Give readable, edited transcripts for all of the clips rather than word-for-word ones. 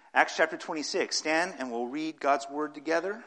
Acts chapter 26. Stand and we'll read God's word together.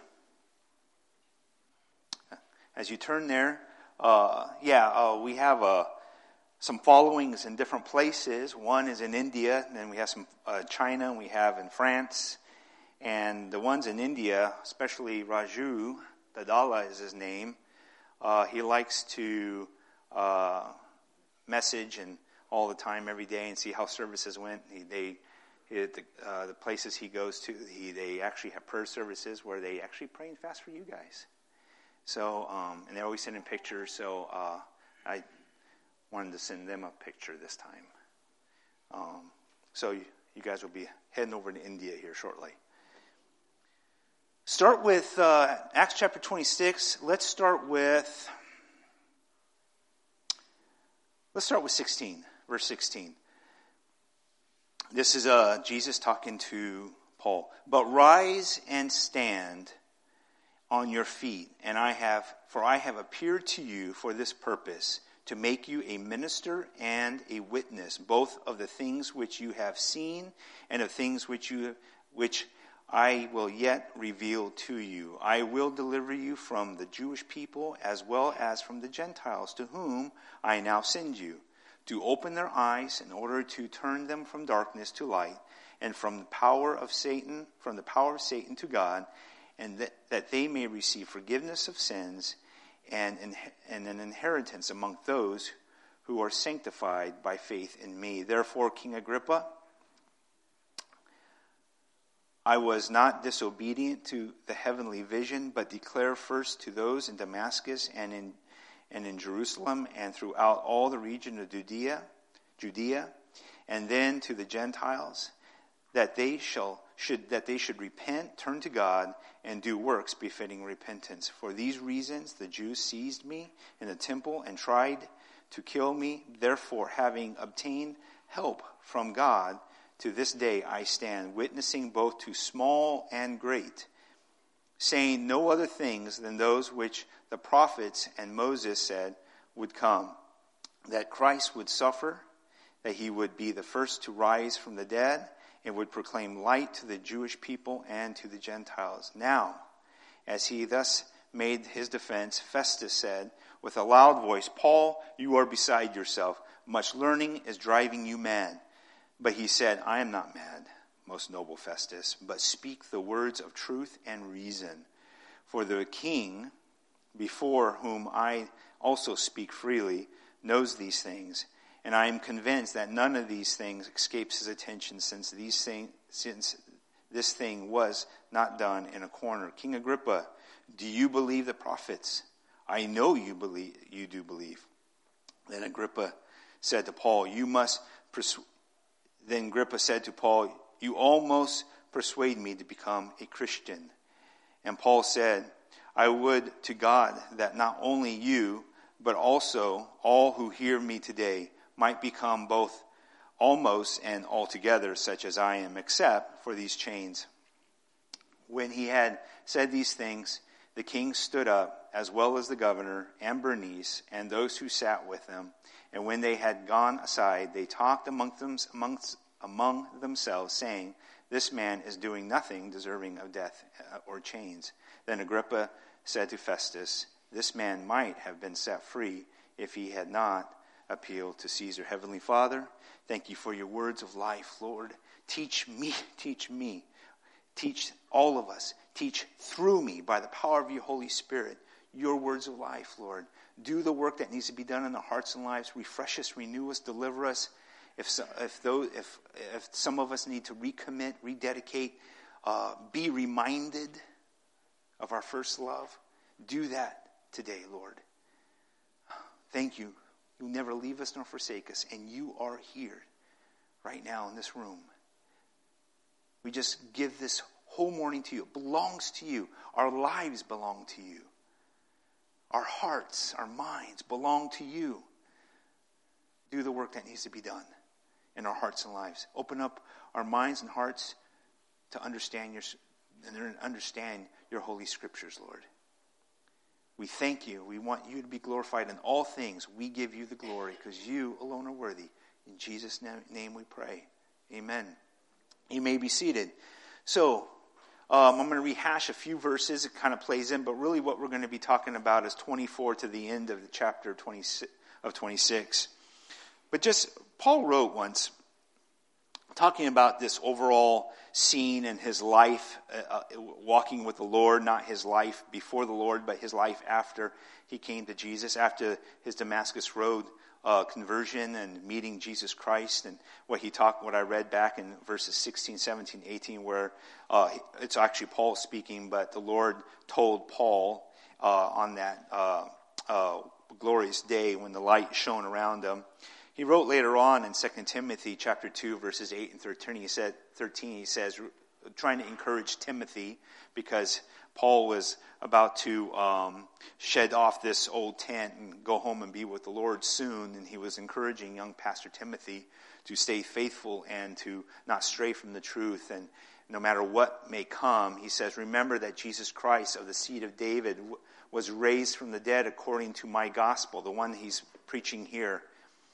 As you turn there, we have some followings in different places. One is in India, and then we have some China, and we have in France. And the ones in India, especially Raju, Dadala is his name, he likes to message and all the time, every day, and see how services went. The places he goes to, they actually have prayer services where they actually pray and fast for you guys. So, and they're always sending pictures, so I wanted to send them a picture this time. So you guys will be heading over to India here shortly. Start with Acts chapter 26. Let's start with 16, verse 16. This is Jesus talking to Paul. But rise and stand on your feet, and I have appeared to you for this purpose, to make you a minister and a witness, both of the things which you have seen and of things which I will yet reveal to you. I will deliver you from the Jewish people as well as from the Gentiles, to whom I now send you, to open their eyes in order to turn them from darkness to light, and from the power of Satan to God, and that they may receive forgiveness of sins and an inheritance among those who are sanctified by faith in me. Therefore, King Agrippa, I was not disobedient to the heavenly vision, but declare first to those in Damascus and in Jerusalem and throughout all the region of Judea, and then to the Gentiles, that they should repent, turn to God, and do works befitting repentance. For these reasons the Jews seized me in the temple and tried to kill me. Therefore, having obtained help from God, to this day I stand, witnessing both to small and great, saying no other things than those which the prophets and Moses said would come, that Christ would suffer, that he would be the first to rise from the dead, and would proclaim light to the Jewish people and to the Gentiles. Now, as he thus made his defense, Festus said with a loud voice, Paul, you are beside yourself. Much learning is driving you mad. But he said, I am not mad, most noble Festus, but speak the words of truth and reason. For the king, before whom I also speak freely, knows these things. And I am convinced that none of these things escapes his attention, since this thing was not done in a corner. King Agrippa, do you believe the prophets? I know you do believe. Then Agrippa said to Paul, you almost persuade me to become a Christian. And Paul said, I would to God that not only you, but also all who hear me today might become both almost and altogether such as I am, except for these chains. When he had said these things, the king stood up, as well as the governor and Bernice and those who sat with them. And when they had gone aside, they talked among themselves, saying, this man is doing nothing deserving of death or chains. Then Agrippa said to Festus, this man might have been set free if he had not appealed to Caesar. Heavenly Father, thank you for your words of life, Lord. Teach me, teach all of us, teach through me by the power of your Holy Spirit, your words of life, Lord. Do the work that needs to be done in our hearts and lives. Refresh us, renew us, deliver us. If some of us need to recommit, rededicate, be reminded of our first love, do that today, Lord. Thank you. You never leave us nor forsake us, and you are here right now in this room. We just give this whole morning to you. It belongs to you. Our lives belong to you. Our hearts, our minds belong to you. Do the work that needs to be done in our hearts and lives. Open up our minds and hearts to understand your holy scriptures, Lord. We thank you. We want you to be glorified in all things. We give you the glory because you alone are worthy. In Jesus' name we pray. Amen. You may be seated. So, I'm going to rehash a few verses. It kind of plays in, but really what we're going to be talking about is 24 to the end of the chapter 26. But just, Paul wrote once, talking about this overall scene in his life, walking with the Lord, not his life before the Lord, but his life after he came to Jesus, after his Damascus Road conversion and meeting Jesus Christ, and what I read back in verses 16, 17, 18, where it's actually Paul speaking, but the Lord told Paul on that glorious day when the light shone around him. He wrote later on in 2 Timothy chapter 2, verses 8 and 13, he says, trying to encourage Timothy, because Paul was about to shed off this old tent and go home and be with the Lord soon, and he was encouraging young Pastor Timothy to stay faithful and to not stray from the truth, and no matter what may come, he says, remember that Jesus Christ of the seed of David was raised from the dead according to my gospel, the one he's preaching here,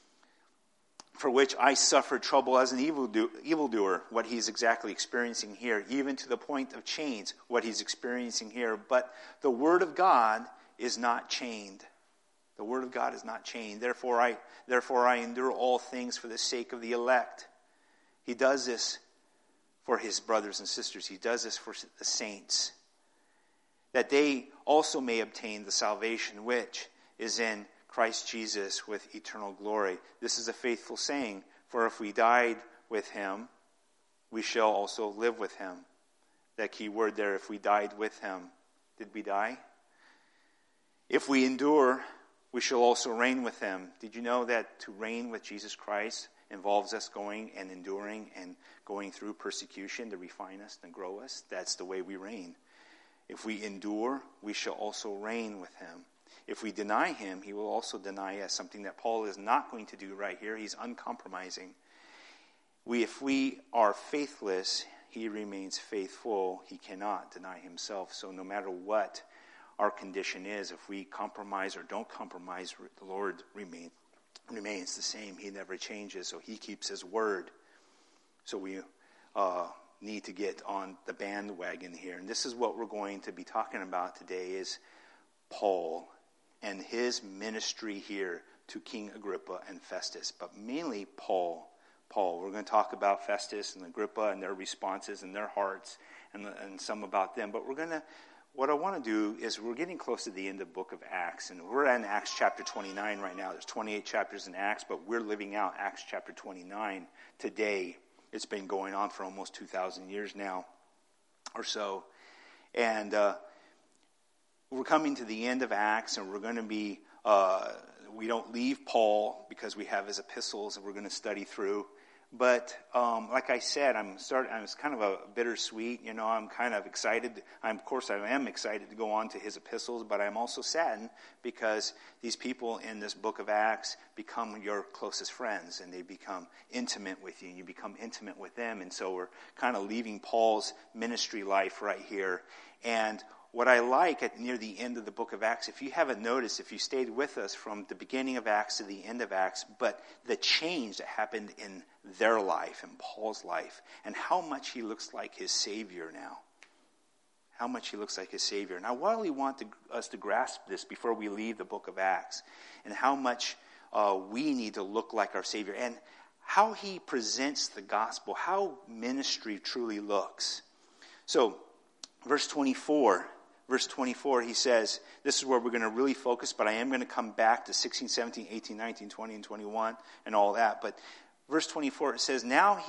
for which I suffered trouble as an evildoer, what he's exactly experiencing here, even to the point of chains, what he's experiencing here. But the word of God is not chained. The word of God is not chained. Therefore I endure all things for the sake of the elect. He does this for his brothers and sisters. He does this for the saints, that they also may obtain the salvation which is in Christ Jesus with eternal glory. This is a faithful saying, for if we died with him, we shall also live with him. That key word there, if we died with him. Did we die? If we endure, we shall also reign with him. Did you know that to reign with Jesus Christ involves us going and enduring and going through persecution to refine us and grow us? That's the way we reign. If we endure, we shall also reign with him. If we deny him, he will also deny us, something that Paul is not going to do right here. He's uncompromising. If we are faithless, he remains faithful. He cannot deny himself. So no matter what our condition is, if we compromise or don't compromise, the Lord remains the same. He never changes, so he keeps his word. So we need to get on the bandwagon here. And this is what we're going to be talking about today, is Paul and his ministry here to King Agrippa and Festus, but mainly Paul. We're going to talk about Festus and Agrippa and their responses and their hearts and some about them. But what I want to do is, we're getting close to the end of the book of Acts, and we're in Acts chapter 29 right now. There's 28 chapters in Acts, but we're living out Acts chapter 29 today. It's been going on for almost 2,000 years now or so. And we're coming to the end of Acts, and we're going to be, we don't leave Paul because we have his epistles that we're going to study through. But like I said, it's kind of a bittersweet, I'm kind of excited. I am excited to go on to his epistles, but I'm also saddened because these people in this book of Acts become your closest friends, and they become intimate with you, and you become intimate with them. And so we're kind of leaving Paul's ministry life right here. And what I like near the end of the book of Acts, if you haven't noticed, if you stayed with us from the beginning of Acts to the end of Acts, but the change that happened in their life, in Paul's life, and how much he looks like his Savior now. How much he looks like his Savior. Now, why do we want us to grasp this before we leave the book of Acts? And how much we need to look like our Savior. And how he presents the gospel. How ministry truly looks. So, verse 24, he says, this is where we're going to really focus, but I am going to come back to 16, 17, 18, 19, 20, and 21, and all that. But verse 24, it says, now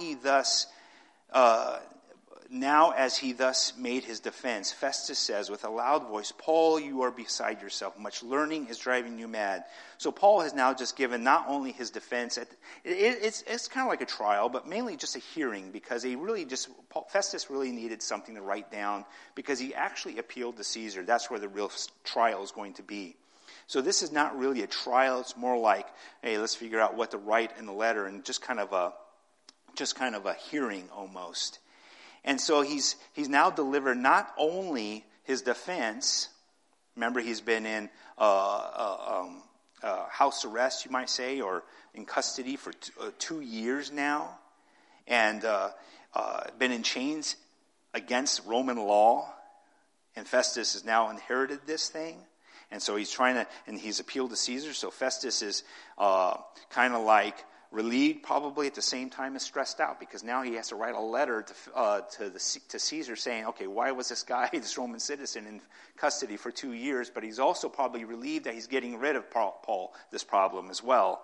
as he thus made his defense, Festus says with a loud voice, Paul, you are beside yourself. Much learning is driving you mad. So Paul has now just given not only his defense, it's kind of like a trial, but mainly just a hearing, because Festus really needed something to write down, because he actually appealed to Caesar. That's where the real trial is going to be. So this is not really a trial. It's more like, hey, let's figure out what to write in the letter, and just kind of a hearing almost. And so he's now delivered not only his defense. Remember, he's been in house arrest, you might say, or in custody for 2 years now. And been in chains against Roman law, and Festus has now inherited this thing. And so he's he's appealed to Caesar. So Festus is kind of like relieved, probably at the same time as stressed out, because now he has to write a letter to Caesar saying, okay, why was this guy, this Roman citizen, in custody for 2 years? But he's also probably relieved that he's getting rid of Paul, this problem as well.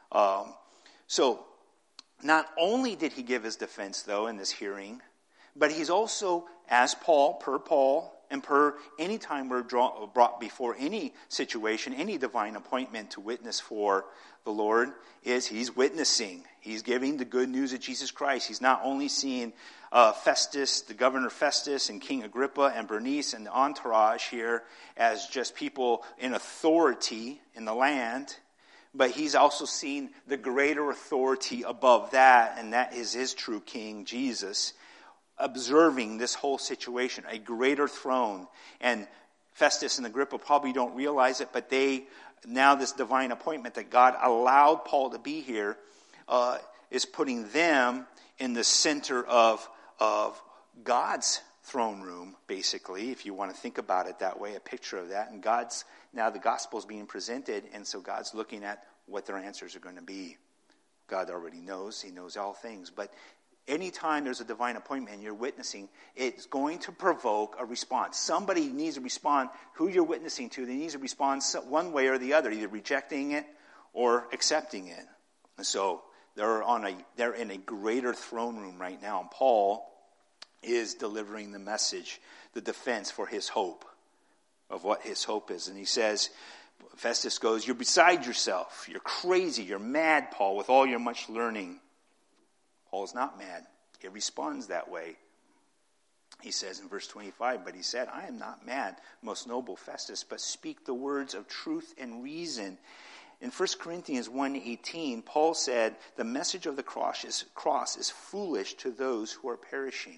So not only did he give his defense, though, in this hearing, but he's also, as per Paul, and per any time we're brought before any situation, any divine appointment to witness for the Lord, is he's witnessing. He's giving the good news of Jesus Christ. He's not only seeing Festus, the governor Festus, and King Agrippa, and Bernice, and the entourage here as just people in authority in the land, but he's also seen the greater authority above that, and that is his true king, Jesus, observing this whole situation, a greater throne. And Festus and Agrippa probably don't realize it, but now this divine appointment that God allowed Paul to be here is putting them in the center of God's throne room, basically, if you want to think about it that way, a picture of that. And now the gospel is being presented, and so God's looking at what their answers are going to be. God already knows. He knows all things. But anytime there's a divine appointment and you're witnessing, it's going to provoke a response. Somebody needs to respond. Who you're witnessing to, they need to respond one way or the other, either rejecting it or accepting it. And so they're in a greater throne room right now. And Paul is delivering the message, the defense for his hope, of what his hope is. And he says, Festus goes, "You're beside yourself. You're crazy. You're mad, Paul, with all your much learning." Paul is not mad. He responds that way. He says in verse 25, "But he said, I am not mad, most noble Festus, but speak the words of truth and reason." In 1 Corinthians 1:18, Paul said, "The message of the cross is foolish to those who are perishing."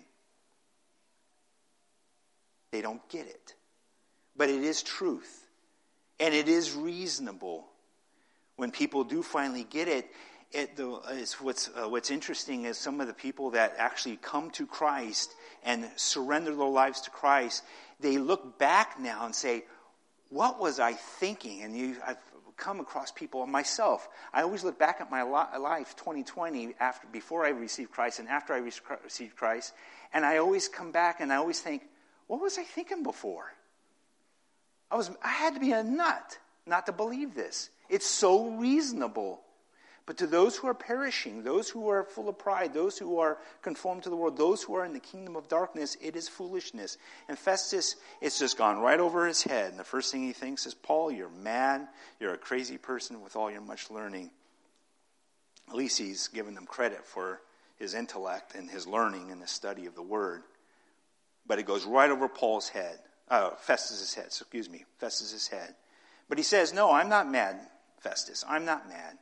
They don't get it. But it is truth. And it is reasonable. When people do finally get it, what's interesting is some of the people that actually come to Christ and surrender their lives to Christ, they look back now and say, what was I thinking? And I've come across people, myself, I always look back at my life 2020 before I received Christ and after I received Christ, and I always come back and I always think, what was I thinking before? I had to be a nut not to believe this. It's so reasonable. But to those who are perishing, those who are full of pride, those who are conformed to the world, those who are in the kingdom of darkness, it is foolishness. And Festus, it's just gone right over his head. And the first thing he thinks is, Paul, you're mad. You're a crazy person with all your much learning. At least he's given them credit for his intellect and his learning and the study of the word. But it goes right over Paul's head. Festus's head. But he says, no, I'm not mad, Festus. I'm not mad.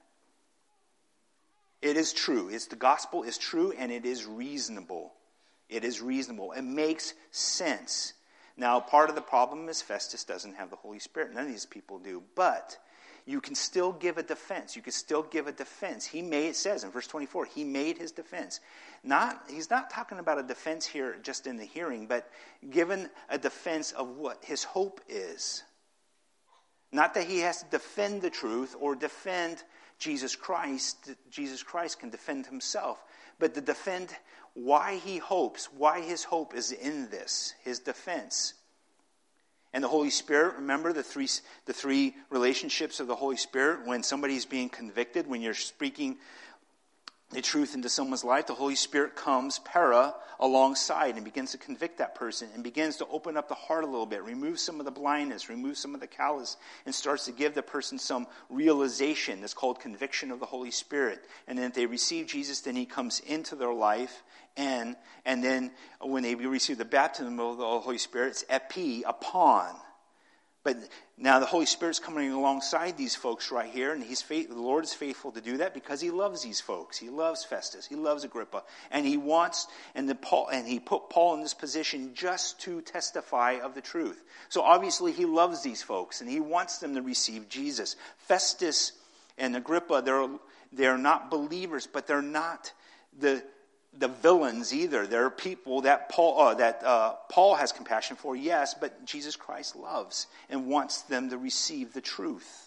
It is true. The gospel is true and it is reasonable. It is reasonable. It makes sense. Now, part of the problem is Festus doesn't have the Holy Spirit. None of these people do. But you can still give a defense. It says in verse 24, he made his defense. He's not talking about a defense here just in the hearing, but given a defense of what his hope is. Not that he has to defend the truth or defend Jesus Christ. Jesus Christ can defend himself. But to defend why his hope is in this, his defense. And the Holy Spirit, remember the three relationships of the Holy Spirit. When somebody's being convicted, when you're speaking the truth into someone's life, the Holy Spirit comes, alongside and begins to convict that person and begins to open up the heart a little bit, remove some of the blindness, remove some of the callous, and starts to give the person some realization. That's called conviction of the Holy Spirit. And then if they receive Jesus, then he comes into their life. And then when they receive the baptism of the Holy Spirit, it's epi, upon. But now the Holy Spirit's coming alongside these folks right here, and the Lord is faithful to do that because he loves these folks. He loves Festus. He loves Agrippa. And he put Paul in this position just to testify of the truth. So obviously he loves these folks, and he wants them to receive Jesus. Festus and Agrippa, they're not believers, but they're not the villains either. There are people that Paul has compassion for, yes, but Jesus Christ loves and wants them to receive the truth.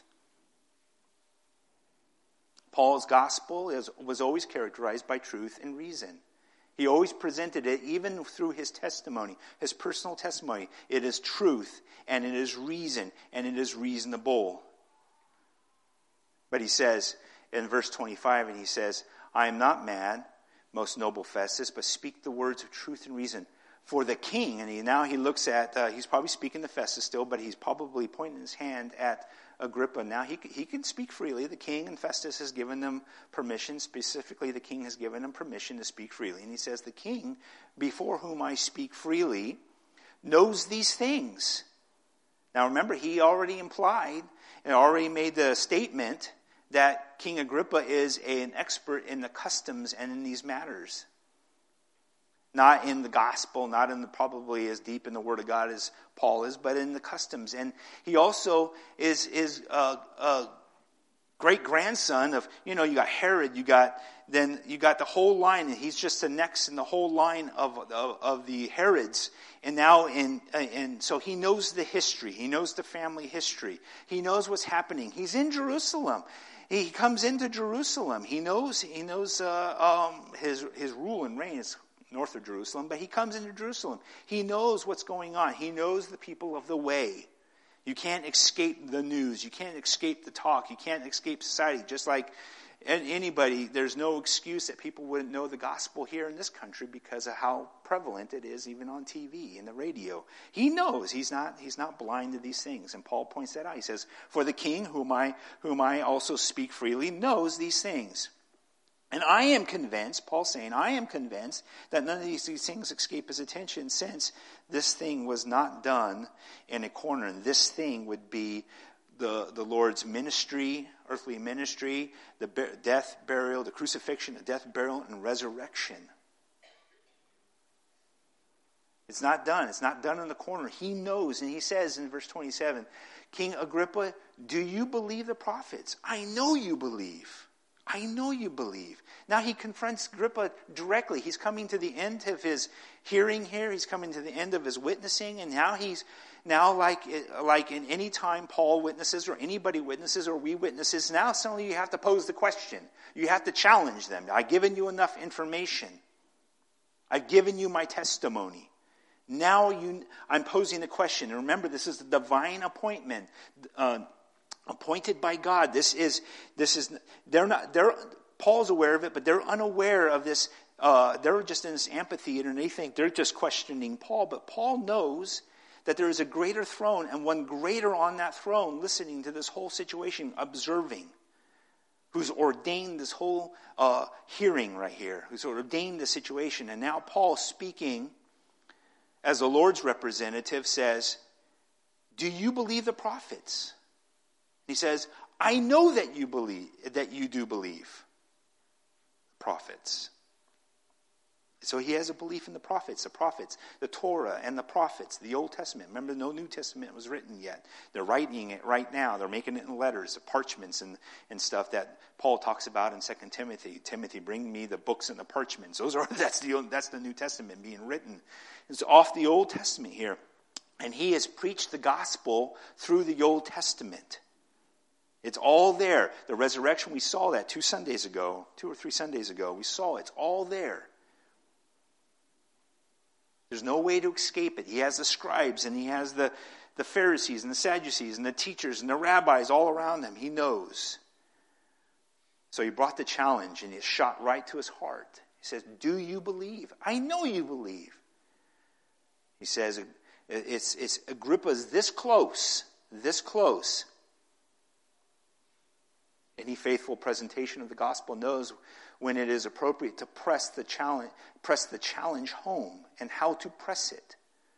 Paul's gospel was always characterized by truth and reason. He always presented it, even through his testimony, his personal testimony. It is truth, and it is reason, and it is reasonable. But he says in verse 25, and he says, I am not mad, most noble Festus, but speak the words of truth and reason. For the king, and he looks at, he's probably speaking to Festus still, but he's probably pointing his hand at Agrippa. Now he can speak freely. The king and Festus has given them permission. Specifically, the king has given them permission to speak freely. And he says, the king, before whom I speak freely, knows these things. Now remember, he already implied and already made the statement that King Agrippa is an expert in the customs and in these matters. Not in the gospel, not in probably as deep in the Word of God as Paul is, but in the customs. And he also is a great grandson of, you got Herod, you got the whole line, and he's just the next in the whole line of the Herods. And now and so he knows the history, he knows the family history, he knows what's happening. He's in Jerusalem. He comes into Jerusalem. He knows his rule and reign is north of Jerusalem, but he comes into Jerusalem. He knows what's going on. He knows the people of the way. You can't escape the news. You can't escape the talk. You can't escape society. Just like anybody, there's no excuse that people wouldn't know the gospel here in this country because of how prevalent it is, even on TV and the radio. He knows. He's not blind to these things. And Paul points that out. He says, for the king, whom I also speak freely, knows these things. And I am convinced, Paul's saying, I am convinced that none of these things escape his attention, since this thing was not done in a corner. And this thing would be the Lord's ministry, earthly ministry, the death, burial, the crucifixion, the death, burial, and resurrection. It's not done. It's not done in the corner. He knows, and he says in verse 27, King Agrippa, do you believe the prophets? I know you believe. I know you believe. Now he confronts Agrippa directly. He's coming to the end of his hearing here. He's coming to the end of his witnessing. And now like in any time Paul witnesses or anybody witnesses or we witnesses, now suddenly you have to pose the question. You have to challenge them. I've given you enough information. I've given you my testimony. Now I'm posing the question. And remember, this is the divine appointment. Appointed by God. Paul's aware of it, but they're unaware of this. They're just in this amphitheater and they think they're just questioning Paul. But Paul knows that there is a greater throne and one greater on that throne listening to this whole situation, observing, who's ordained this whole hearing right here, who's ordained the situation. And now Paul, speaking as the Lord's representative, says, do you believe the prophets? He says, I know that you do believe prophets. So he has a belief in the prophets, the Torah and the prophets, the Old Testament. Remember, no New Testament was written yet. They're writing it right now. They're making it in letters, parchments and stuff that Paul talks about in 2 Timothy. Timothy, bring me the books and the parchments. That's the New Testament being written. It's off the Old Testament here. And he has preached the gospel through the Old Testament. It's all there. The resurrection, we saw that 2 or 3 Sundays ago. We saw it. It's all there. There's no way to escape it. He has the scribes and he has the Pharisees and the Sadducees and the teachers and the rabbis all around him. He knows. So he brought the challenge and it shot right to his heart. He says, do you believe? I know you believe. He says, it's Agrippa's this close. Any faithful presentation of the gospel knows when it is appropriate to press the challenge home and how to press it.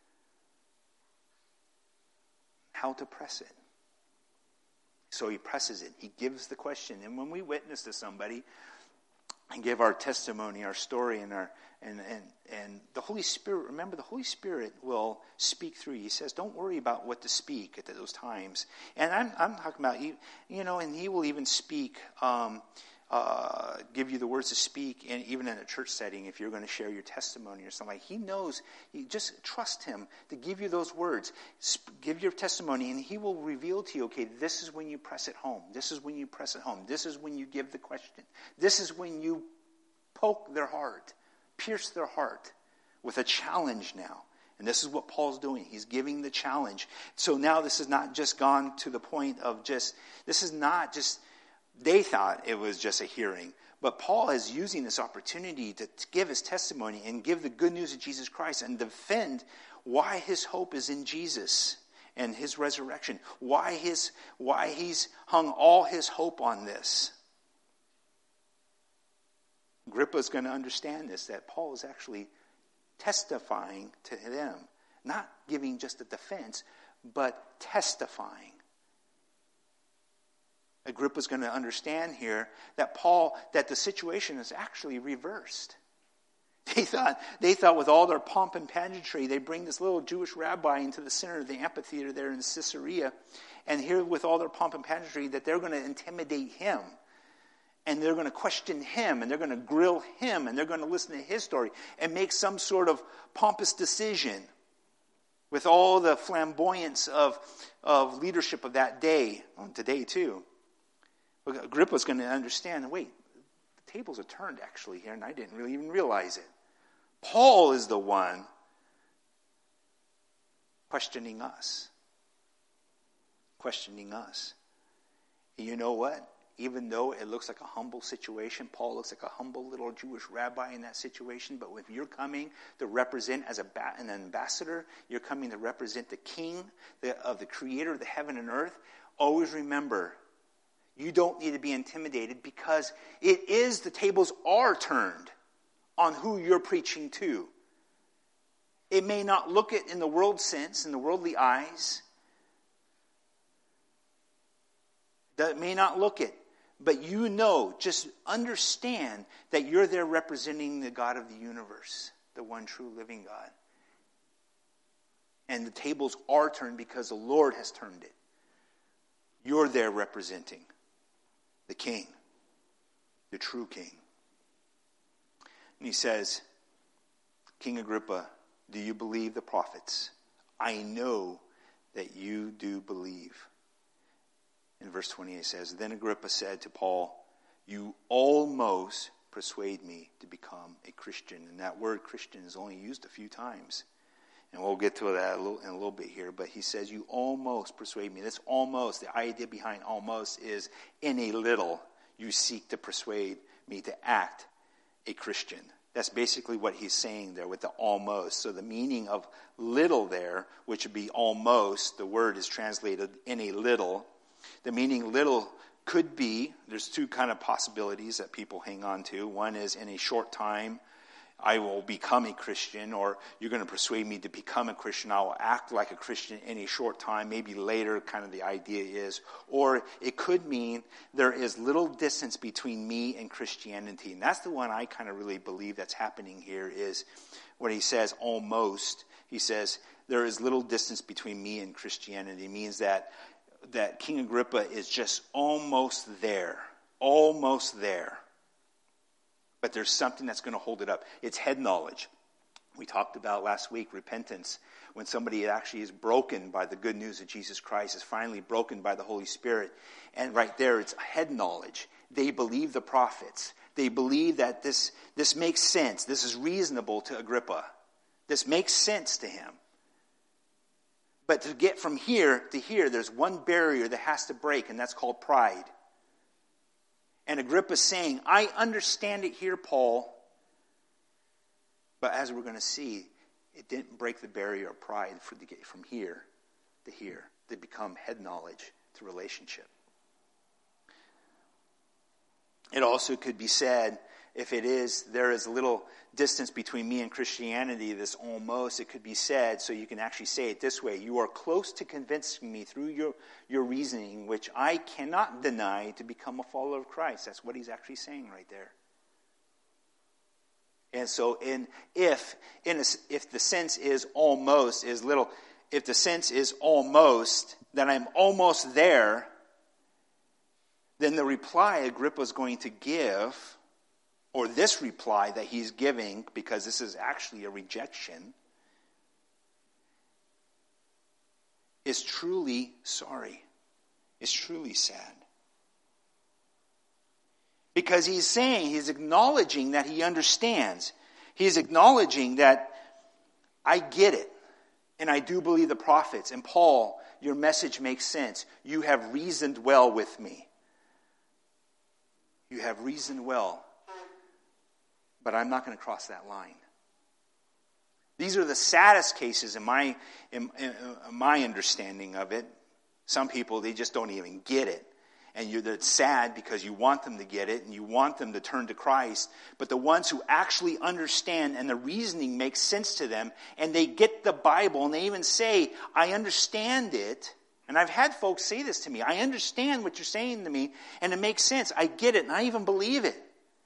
How to press it. So he presses it. He gives the question. And when we witness to somebody and give our testimony, our story, and the Holy Spirit, remember, the Holy Spirit will speak through you. He says, don't worry about what to speak at those times. And I'm talking about, and he will even speak give you the words to speak, and even in a church setting, if you're going to share your testimony or something. He knows. You just trust him to give you those words. Give your testimony, and he will reveal to you, okay, this is when you press it home. This is when you press it home. This is when you give the question. This is when you poke their heart, pierce their heart with a challenge now. And this is what Paul's doing. He's giving the challenge. So now this has not just gone to the point of this is not just, they thought it was just a hearing. But Paul is using this opportunity to give his testimony and give the good news of Jesus Christ and defend why his hope is in Jesus and his resurrection. Why he's hung all his hope on this. Agrippa's going to understand this, that Paul is actually testifying to them, not giving just a defense, but testifying. Agrippa's going to understand here that the situation is actually reversed. They thought with all their pomp and pageantry, they bring this little Jewish rabbi into the center of the amphitheater there in Caesarea, and here with all their pomp and pageantry, that they're going to intimidate him. And they're going to question him, and they're going to grill him, and they're going to listen to his story and make some sort of pompous decision with all the flamboyance of leadership of that day, and today too. Agrippa's going to understand, wait, the tables are turned actually here, and I didn't really even realize it. Paul is the one questioning us. Questioning us. And you know what? Even though it looks like a humble situation, Paul looks like a humble little Jewish rabbi in that situation, but if you're coming to represent as an ambassador, you're coming to represent the king of the creator of the heaven and earth, always remember, you don't need to be intimidated because the tables are turned on who you're preaching to. It may not look it in the world sense, in the worldly eyes. That may not look it. But just understand that you're there representing the God of the universe, the one true living God. And the tables are turned because the Lord has turned it. You're there representing the King, the true King. And he says, King Agrippa, do you believe the prophets? I know that you do believe. In verse 28 it says, then Agrippa said to Paul, you almost persuade me to become a Christian. And that word Christian is only used a few times. And we'll get to that in a little bit here. But he says, you almost persuade me. This almost, the idea behind almost is in a little you seek to persuade me to act a Christian. That's basically what he's saying there with the almost. So the meaning of little there, which would be almost, the word is translated in a little. The meaning little could be, there's two kind of possibilities that people hang on to. One is in a short time, I will become a Christian, or you're going to persuade me to become a Christian. I will act like a Christian in a short time. Maybe later, kind of the idea is. Or it could mean there is little distance between me and Christianity. And that's the one I kind of really believe that's happening here is when he says almost. He says there is little distance between me and Christianity. It means that King Agrippa is just almost there. Almost there. But there's something that's going to hold it up. It's head knowledge. We talked about last week repentance. When somebody actually is broken by the good news of Jesus Christ, is finally broken by the Holy Spirit. And right there, it's head knowledge. They believe the prophets. They believe that this makes sense. This is reasonable to Agrippa. This makes sense to him. But to get from here to here, there's one barrier that has to break, and that's called pride. And Agrippa's saying, I understand it here, Paul. But as we're going to see, it didn't break the barrier of pride to get from here to here, to become head knowledge to relationship. It also could be said, if there is a little distance between me and Christianity, this almost, it could be said, so you can actually say it this way, you are close to convincing me through your reasoning, which I cannot deny, to become a follower of Christ. That's what he's actually saying right there. And so if the sense is almost, is little, if the sense is almost, that I'm almost there, then the reply Agrippa's going to give, or this reply that he's giving, because this is actually a rejection, is truly sorry. It's truly sad. Because he's acknowledging that he understands. He's acknowledging that I get it. And I do believe the prophets. And Paul, your message makes sense. You have reasoned well with me. You have reasoned well. But I'm not going to cross that line. These are the saddest cases in my understanding of it. Some people, they just don't even get it. And it's sad because you want them to get it and you want them to turn to Christ. But the ones who actually understand and the reasoning makes sense to them and they get the Bible and they even say, I understand it. And I've had folks say this to me. I understand what you're saying to me and it makes sense. I get it and I even believe it.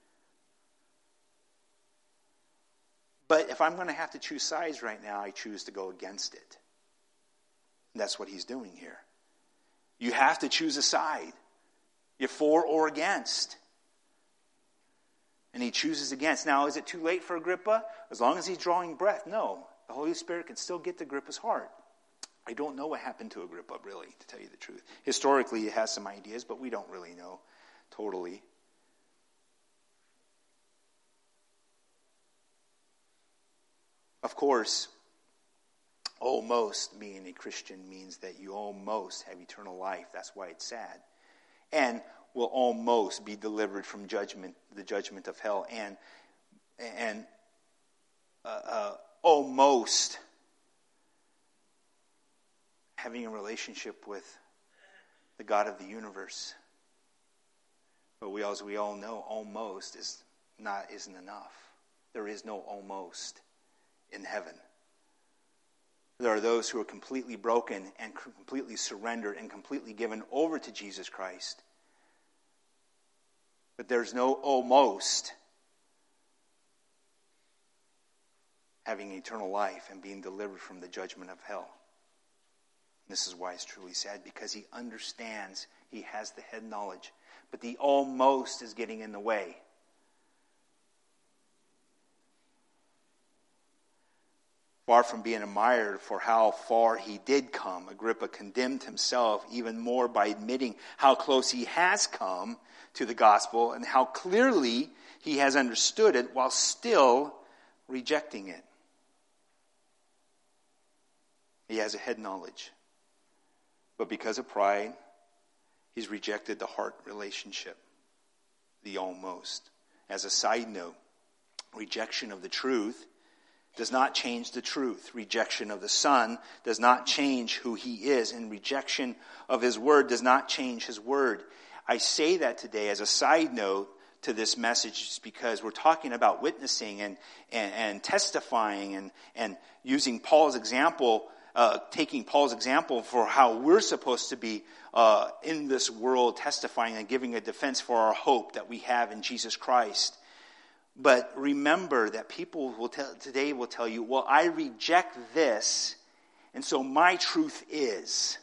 But if I'm going to have to choose sides right now, I choose to go against it. And that's what he's doing here. You have to choose a side. You're for or against. And he chooses against. Now, is it too late for Agrippa? As long as he's drawing breath, no. The Holy Spirit can still get to Agrippa's heart. I don't know what happened to Agrippa, really, to tell you the truth. Historically, he has some ideas, but we don't really know totally. Of course, almost being a Christian means that you almost have eternal life. That's why it's sad. And will almost be delivered from judgment, the judgment of hell, and almost having a relationship with the God of the universe. But as we all know, almost isn't enough. There is no almost in heaven. There are those who are completely broken and completely surrendered and completely given over to Jesus Christ. But there's no almost having eternal life and being delivered from the judgment of hell. This is why it's truly sad, because he understands, he has the head knowledge, but the almost is getting in the way. Far from being admired for how far he did come, Agrippa condemned himself even more by admitting how close he has come to the gospel and how clearly he has understood it while still rejecting it. He has a head knowledge. But because of pride, he's rejected the heart relationship, the almost. As a side note, rejection of the truth does not change the truth. Rejection of the Son does not change who he is. And rejection of his word does not change his word. I say that today as a side note to this message because we're talking about witnessing and testifying and using Paul's example, taking Paul's example for how we're supposed to be in this world testifying and giving a defense for our hope that we have in Jesus Christ. But remember that people today will tell you, well, I reject this, and so my truth is.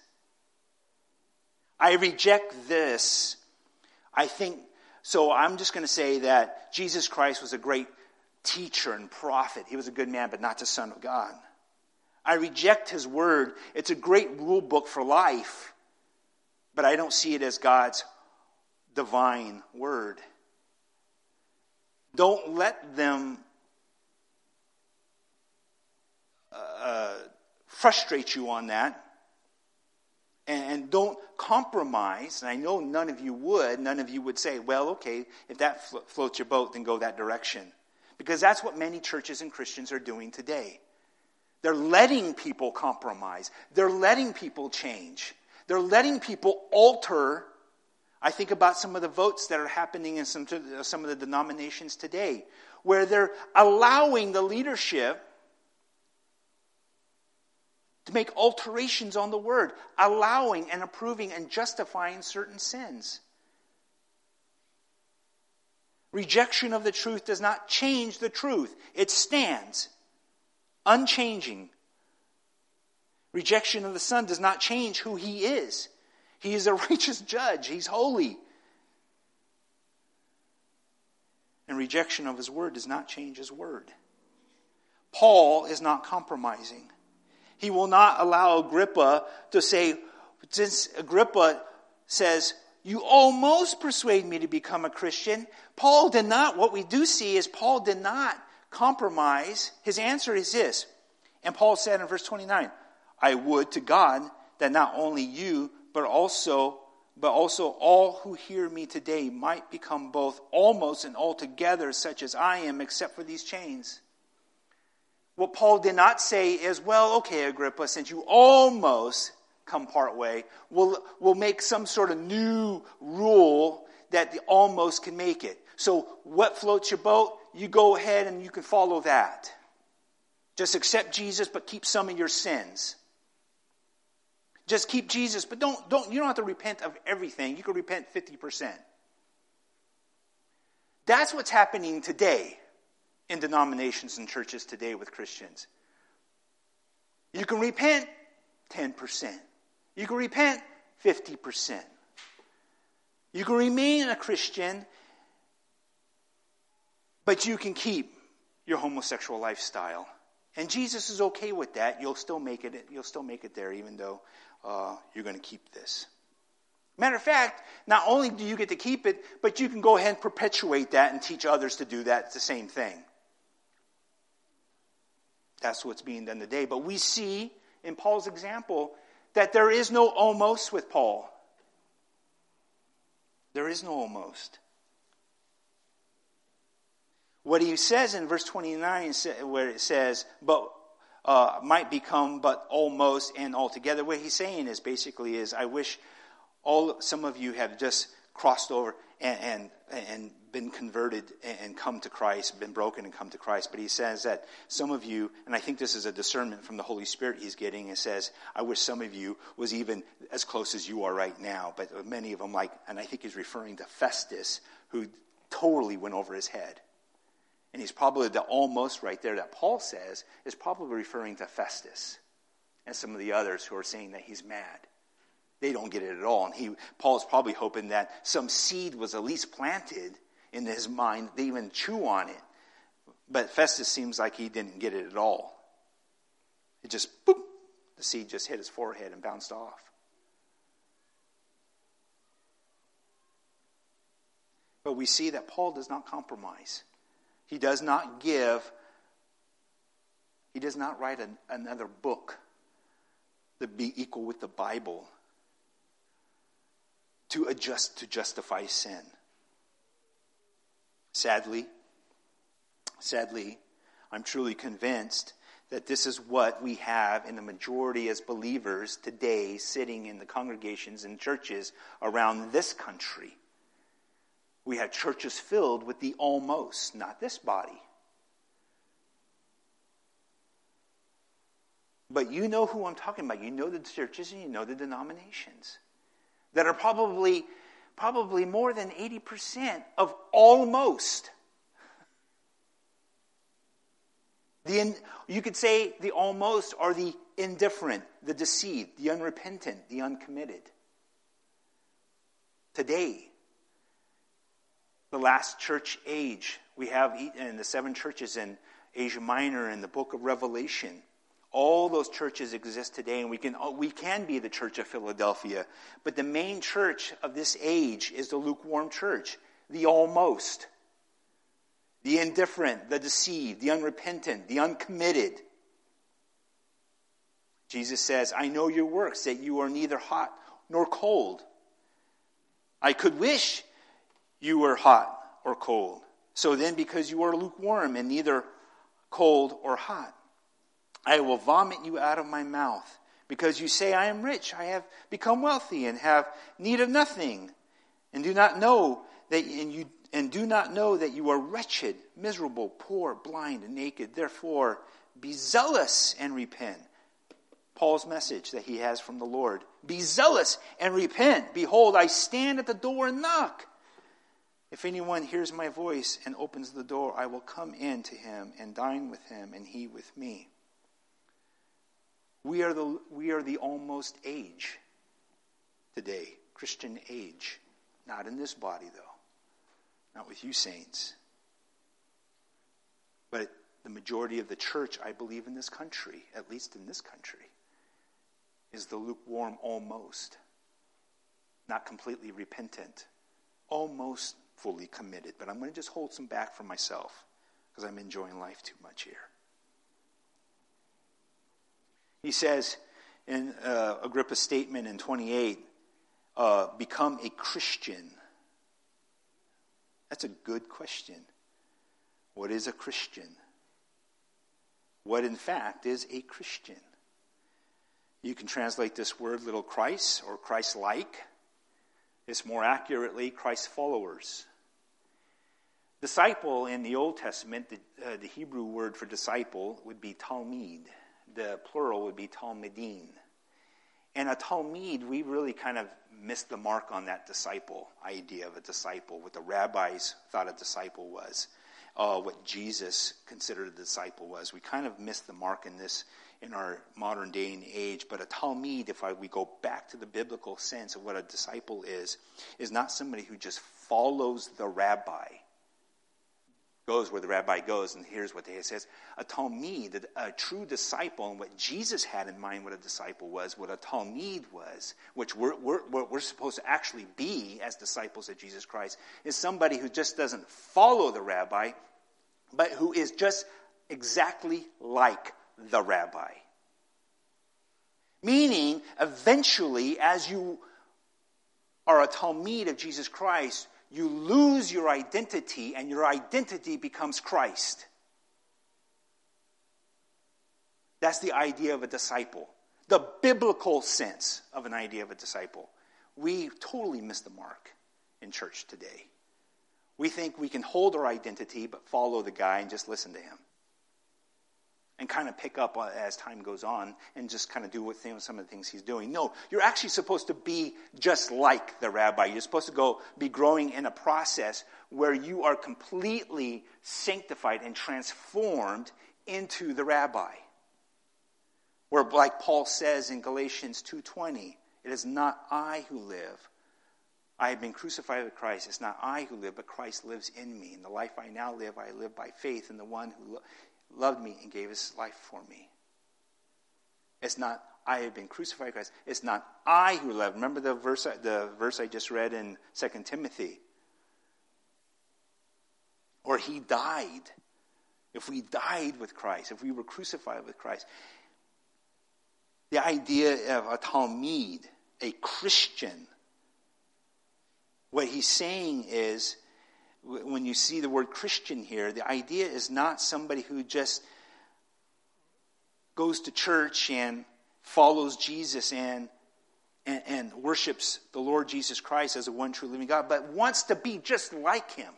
I reject this. I think, so I'm just going to say that Jesus Christ was a great teacher and prophet. He was a good man, but not the Son of God. I reject his word. It's a great rule book for life, but I don't see it as God's divine word. Don't let them frustrate you on that. And don't compromise. And I know none of you would. None of you would say, well, okay, if that floats your boat, then go that direction. Because that's what many churches and Christians are doing today. They're letting people compromise. They're letting people change. They're letting people alter. I think about some of the votes that are happening in some of the denominations today, where they're allowing the leadership to make alterations on the word, allowing and approving and justifying certain sins. Rejection of the truth does not change the truth. It stands unchanging. Rejection of the Son does not change who he is. He is a righteous judge. He's holy. and rejection of his word does not change his word. Paul is not compromising. He will not allow Agrippa to say, since Agrippa says, you almost persuade me to become a Christian. Paul did not, what we do see is Paul did not compromise. His answer is this. And Paul said in verse 29, I would to God that not only you, but also all who hear me today might become both almost and altogether such as I am, except for these chains. What Paul did not say is, well, okay, Agrippa, since you almost come part way, we'll make some sort of new rule that the almost can make it. So what floats your boat? You go ahead and you can follow that. Just accept Jesus, but keep some of your sins. Just keep Jesus, but you don't have to repent of everything. You can repent 50%. That's what's happening today in denominations and churches today with Christians. You can repent 10%. You can repent 50%. You can remain a Christian, but you can keep your homosexual lifestyle. And Jesus is okay with that. You'll still make it there, even though you're going to keep this. Matter of fact, not only do you get to keep it, but you can go ahead and perpetuate that and teach others to do that. It's the same thing. That's what's being done today. But we see in Paul's example that there is no almost with Paul. There is no almost. What he says in verse 29, where it says, but might become but almost and altogether, what he's saying is basically is, I wish some of you have just crossed over and been converted and come to Christ, been broken and come to Christ. But he says that some of you, and I think this is a discernment from the Holy Spirit he's getting, it says, I wish some of you was even as close as you are right now. But many of them, and I think he's referring to Festus, who totally went over his head. And he's probably the almost right there that Paul says is probably referring to Festus and some of the others who are saying that he's mad. They don't get it at all. And Paul's probably hoping that some seed was at least planted in his mind. They even chew on it. But Festus seems like he didn't get it at all. It just, boop, the seed just hit his forehead and bounced off. But we see that Paul does not compromise. He does not write another book to be equal with the Bible to justify sin. Sadly, I'm truly convinced that this is what we have in the majority as believers today sitting in the congregations and churches around this country. We have churches filled with the almost, not this body. But you know who I'm talking about. You know the churches and you know the denominations that are probably more than 80% of almost. You could say the almost are the indifferent, the deceived, the unrepentant, the uncommitted. Today, the last church age, we have in the 7 churches in Asia Minor and the book of Revelation. All those churches exist today, and we can be the church of Philadelphia. But the main church of this age is the lukewarm church, the almost, the indifferent, the deceived, the unrepentant, the uncommitted. Jesus says, I know your works, that you are neither hot nor cold. I could wish you were hot or cold. So then, because you are lukewarm and neither cold or hot, I will vomit you out of my mouth. Because you say, I am rich, I have become wealthy, and have need of nothing, and do not know that you are wretched, miserable, poor, blind, and naked. Therefore, be zealous and repent. Paul's message that he has from the Lord. Be zealous and repent. Behold, I stand at the door and knock. If anyone hears my voice and opens the door, I will come in to him and dine with him and he with me. We are the almost age today, Christian age. Not in this body, though. Not with you saints. the majority of the church, I believe, in this country, at least in this country, is the lukewarm almost. Not completely repentant. Almost fully committed. But I'm going to just hold some back for myself because I'm enjoying life too much here. He says in Agrippa's statement in 28, become a Christian. That's a good question. What is a Christian? What in fact is a Christian? You can translate this word little Christ or Christ-like. It's more accurately Christ followers. Disciple in the Old Testament, the Hebrew word for disciple would be talmid. The plural would be talmidim. And a talmid, we really kind of missed the mark on that disciple idea of a disciple, what the rabbis thought a disciple was, what Jesus considered a disciple was. We kind of missed the mark in this in our modern day and age. But a talmid, if we go back to the biblical sense of what a disciple is not somebody who just follows the rabbi. Goes where the rabbi goes, and here's what it says. A talmid, a true disciple, and what Jesus had in mind what a disciple was, what a talmid was, which we're supposed to actually be as disciples of Jesus Christ, is somebody who just doesn't follow the rabbi, but who is just exactly like the rabbi. Meaning, eventually, as you are a talmid of Jesus Christ, you lose your identity, and your identity becomes Christ. That's the idea of a disciple. The biblical sense of an idea of a disciple. We totally miss the mark in church today. We think we can hold our identity, but follow the guy and just listen to him. And kind of pick up as time goes on and just kind of do some of the things he's doing. No, you're actually supposed to be just like the rabbi. You're supposed to be growing in a process where you are completely sanctified and transformed into the rabbi. Where, like Paul says in Galatians 2:20, it is not I who live. I have been crucified with Christ. It's not I who live, but Christ lives in me. And the life I now live, I live by faith in the one who loved me and gave his life for me. It's not I have been crucified with Christ. It's not I who live. Remember the verse I just read in 2 Timothy? Or he died. If we died with Christ, if we were crucified with Christ. The idea of a talmid, a Christian, what he's saying is, when you see the word Christian here, the idea is not somebody who just goes to church and follows Jesus and worships the Lord Jesus Christ as a one true living God, but wants to be just like him.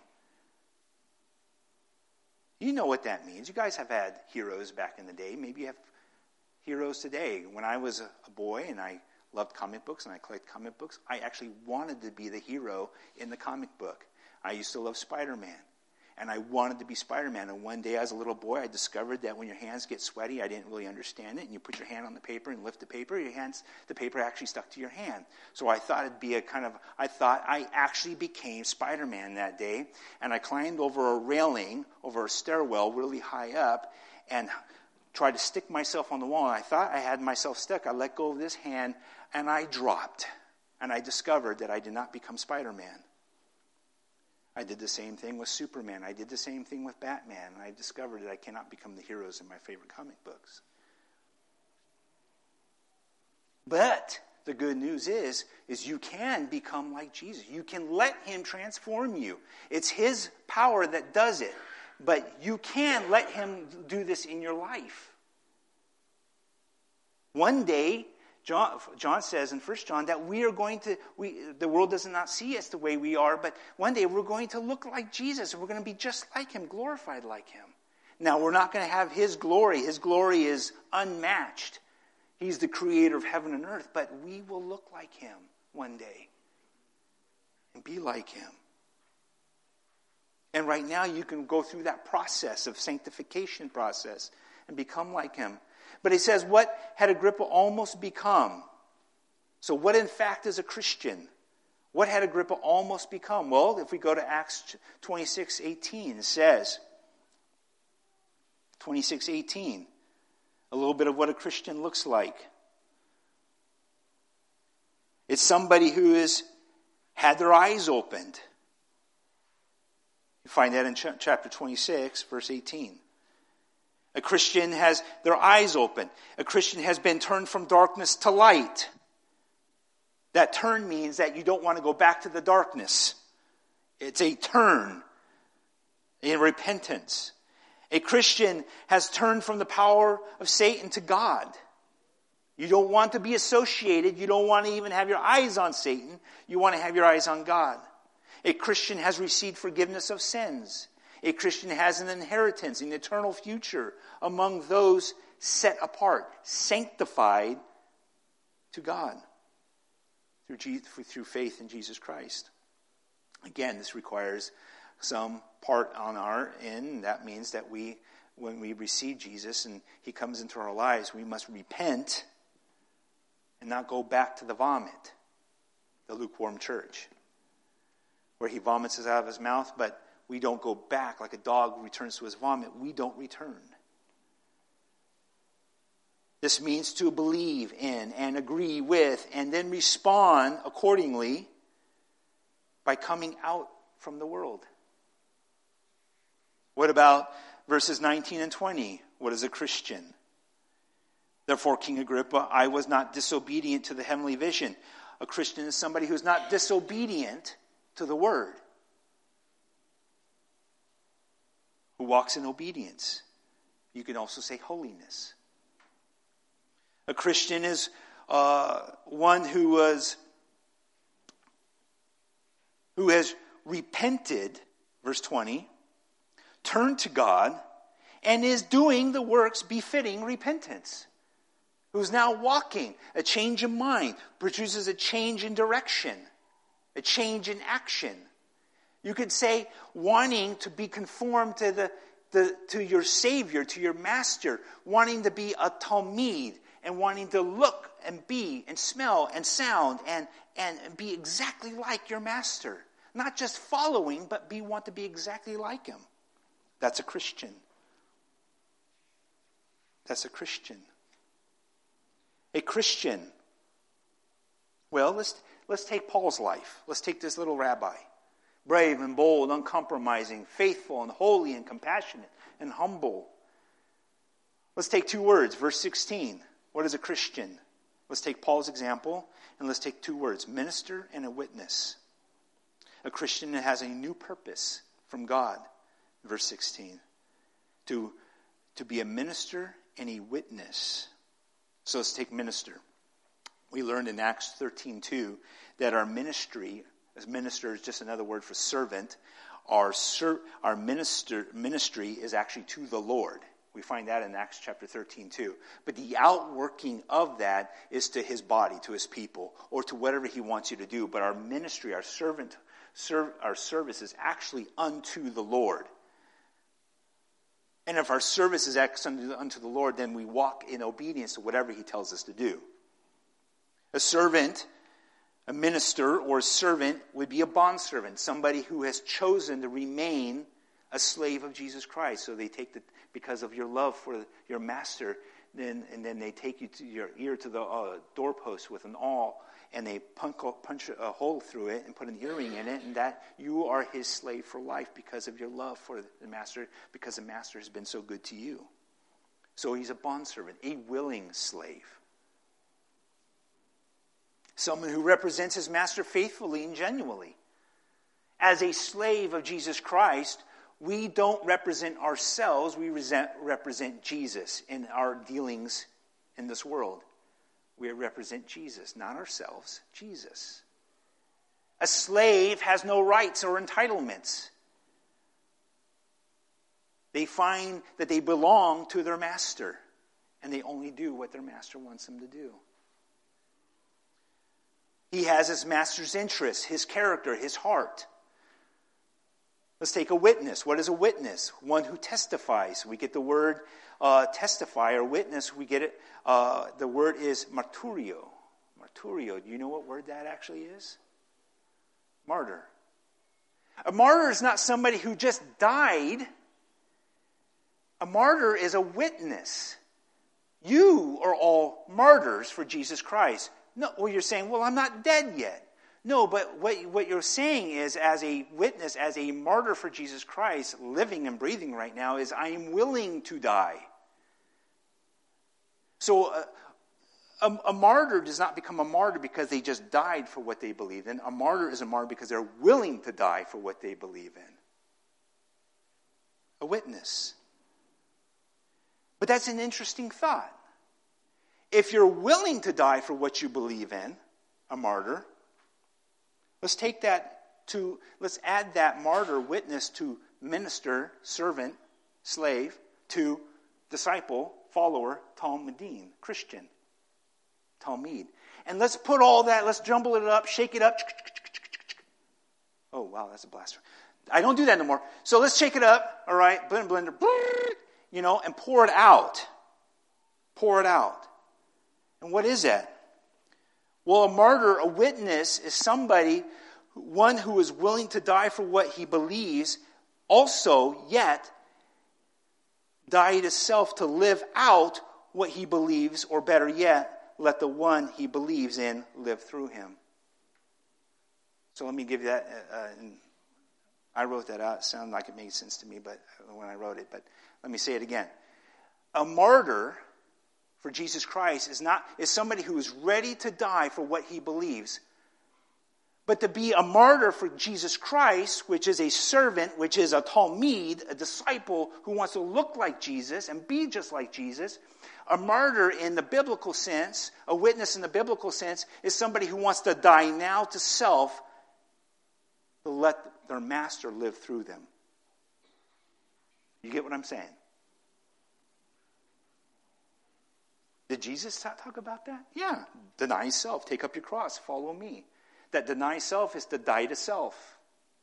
You know what that means. You guys have had heroes back in the day. Maybe you have heroes today. When I was a boy and I loved comic books and I collected comic books, I actually wanted to be the hero in the comic book. I used to love Spider-Man, and I wanted to be Spider-Man. And one day as a little boy, I discovered that when your hands get sweaty, I didn't really understand it, and you put your hand on the paper and lift the paper, the paper actually stuck to your hand. So I thought it'd be I actually became Spider-Man that day, and I climbed over a railing, over a stairwell really high up, and tried to stick myself on the wall. And I thought I had myself stuck. I let go of this hand, and I dropped. And I discovered that I did not become Spider-Man. I did the same thing with Superman. I did the same thing with Batman. And I discovered that I cannot become the heroes in my favorite comic books. But the good news is you can become like Jesus. You can let him transform you. It's his power that does it. But you can let him do this in your life. One day, John says in 1 John that the world does not see us the way we are, but one day we're going to look like Jesus, and we're going to be just like him, glorified like him. Now, we're not going to have his glory. His glory is unmatched. He's the creator of heaven and earth, but we will look like him one day and be like him. And right now you can go through that process of sanctification process and become like him. But he says, what had Agrippa almost become? So what in fact is a Christian? What had Agrippa almost become? Well, if we go to Acts 26:18, it says, 26:18. A little bit of what a Christian looks like. It's somebody who has had their eyes opened. You find that in chapter 26, verse 18. A Christian has their eyes open. A Christian has been turned from darkness to light. That turn means that you don't want to go back to the darkness. It's a turn in repentance. A Christian has turned from the power of Satan to God. You don't want to be associated. You don't want to even have your eyes on Satan. You want to have your eyes on God. A Christian has received forgiveness of sins. A Christian has an inheritance, an eternal future among those set apart, sanctified to God through faith in Jesus Christ. Again, this requires some part on our end. That means that when we receive Jesus and He comes into our lives, we must repent and not go back to the vomit, the lukewarm church, where He vomits us out of His mouth, but we don't go back like a dog returns to his vomit. We don't return. This means to believe in and agree with and then respond accordingly by coming out from the world. What about verses 19 and 20? What is a Christian? Therefore, King Agrippa, I was not disobedient to the heavenly vision. A Christian is somebody who is not disobedient to the word, who walks in obedience. You can also say holiness. A Christian is one who has repented, verse 20, turned to God, and is doing the works befitting repentance. Who's now walking. A change in mind produces a change in direction, a change in action. You could say wanting to be conformed to to your Savior, to your Master, wanting to be a Talmid, and wanting to look and be and smell and sound and be exactly like your Master. Not just following, but want to be exactly like Him. That's a Christian. That's a Christian. A Christian. Well, let's take Paul's life. Let's take this little rabbi. Brave and bold, uncompromising, faithful and holy and compassionate and humble. Let's take two words. Verse 16. What is a Christian? Let's take Paul's example and let's take two words. Minister and a witness. A Christian has a new purpose from God. Verse 16. To be a minister and a witness. So let's take minister. We learned in Acts 13:2 that our ministry, as minister is just another word for servant, our ministry is actually to the Lord. We find that in Acts chapter 13:2. But the outworking of that is to His body, to His people, or to whatever He wants you to do. But our ministry, our service is actually unto the Lord. And if our service is unto the Lord, then we walk in obedience to whatever He tells us to do. A servant, a minister or a servant would be a bondservant, somebody who has chosen to remain a slave of Jesus Christ. So they take because of your love for your master, then they take you to your ear to the doorpost with an awl, and they punch a hole through it and put an earring in it, and that you are his slave for life because of your love for the master, because the master has been so good to you. So he's a bondservant, a willing slave. Someone who represents his master faithfully and genuinely. As a slave of Jesus Christ, we don't represent ourselves, we represent Jesus in our dealings in this world. We represent Jesus, not ourselves, Jesus. A slave has no rights or entitlements. They find that they belong to their master, and they only do what their master wants them to do. He has his master's interests, his character, his heart. Let's take a witness. What is a witness? One who testifies. We get the word testify or witness. We get it. The word is marturio. Marturio. Do you know what word that actually is? Martyr. A martyr is not somebody who just died. A martyr is a witness. You are all martyrs for Jesus Christ. No, well, you're saying, well, I'm not dead yet. No, but what you're saying is, as a witness, as a martyr for Jesus Christ, living and breathing right now, is I am willing to die. So a martyr does not become a martyr because they just died for what they believe in. A martyr is a martyr because they're willing to die for what they believe in. A witness. But that's an interesting thought. If you're willing to die for what you believe in, a martyr, let's add that martyr witness to minister, servant, slave, to disciple, follower, Talmudim, Christian, Talmud. And let's put all that, let's jumble it up, shake it up. Oh, wow, that's a blasphemy. I don't do that no more. So let's shake it up, all right, blender, and pour it out. Pour it out. And what is that? Well, a martyr, a witness, is somebody, one who is willing to die for what he believes, also yet die to self to live out what he believes, or better yet, let the one he believes in live through him. So let me give you that. I wrote that out. It sounded like it made sense to me when I wrote it, but let me say it again. A martyr for Jesus Christ is somebody who is ready to die for what he believes. But to be a martyr for Jesus Christ, which is a servant, which is a Talmud, a disciple who wants to look like Jesus and be just like Jesus, a martyr in the biblical sense, a witness in the biblical sense, is somebody who wants to die now to self to let their master live through them. You get what I'm saying? Did Jesus talk about that? Yeah. Deny self. Take up your cross. Follow me. That deny self is to die to self.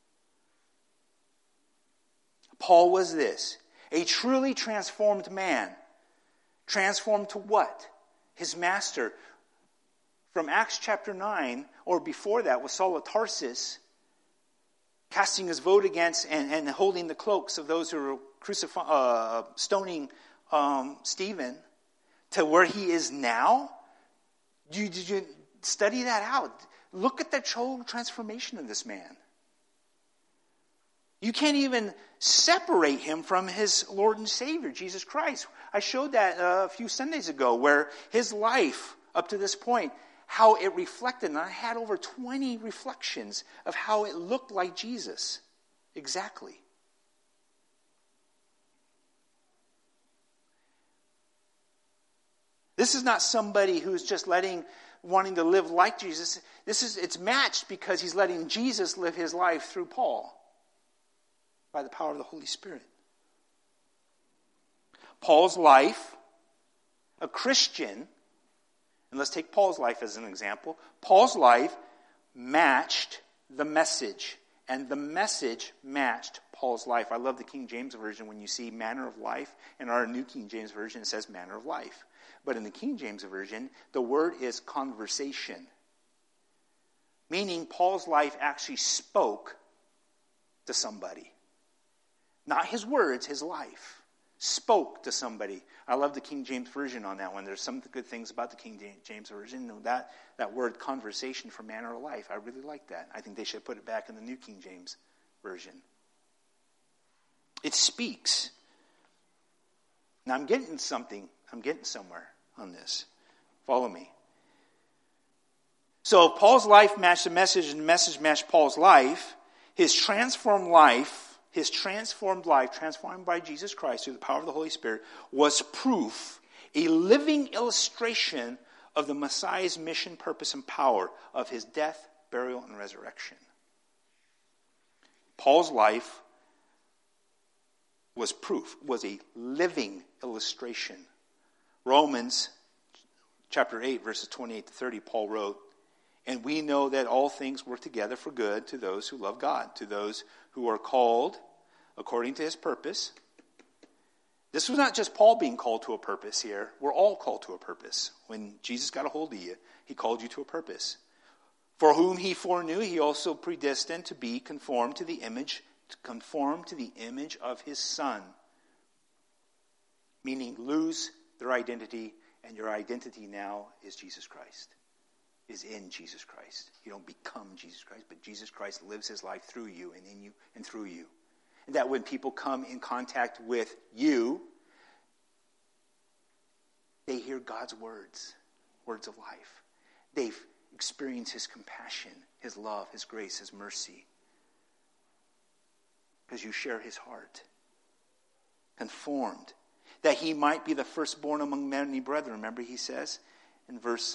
Paul was this. A truly transformed man. Transformed to what? His master. From Acts chapter 9, or before that, with Saul of Tarsus, casting his vote against and holding the cloaks of those who were stoning Stephen, to where he is now. Did you study that out? Look at the whole transformation of this man. You can't even separate him from his Lord and Savior, Jesus Christ. I showed that a few Sundays ago, where his life up to this point, how it reflected, and I had over 20 reflections of how it looked like Jesus. Exactly. This is not somebody who's just wanting to live like Jesus. It's matched because he's letting Jesus live his life through Paul by the power of the Holy Spirit. Paul's life, a Christian, and let's take Paul's life as an example. Paul's life matched the message, and the message matched Paul's life. I love the King James Version when you see manner of life. In our New King James Version, it says manner of life. But in the King James Version, the word is conversation. Meaning Paul's life actually spoke to somebody. Not his words, his life. Spoke to somebody. I love the King James Version on that one. There's some good things about the King James Version. You know, that word conversation for manner of life, I really like that. I think they should put it back in the New King James Version. It speaks. Now I'm getting somewhere on this. Follow me. So Paul's life matched the message, and the message matched Paul's life. His transformed life, transformed by Jesus Christ through the power of the Holy Spirit, was proof, a living illustration of the Messiah's mission, purpose, and power of his death, burial, and resurrection. Paul's life was proof, was a living illustration. Romans chapter 8, verses 28 to 30, Paul wrote, "And we know that all things work together for good to those who love God, to those who are called according to his purpose." This was not just Paul being called to a purpose here. We're all called to a purpose. When Jesus got a hold of you, he called you to a purpose. "For whom he foreknew, he also predestined to be conformed to the image of his Son." meaning lose their identity, and your identity now is Jesus Christ, is in Jesus Christ. You don't become Jesus Christ, but Jesus Christ lives his life through you and in you and through you. And that when people come in contact with you, they hear God's words of life. They've experienced his compassion, his love, his grace, his mercy. Because you share his heart. Conformed. That he might be the firstborn among many brethren. Remember he says in verse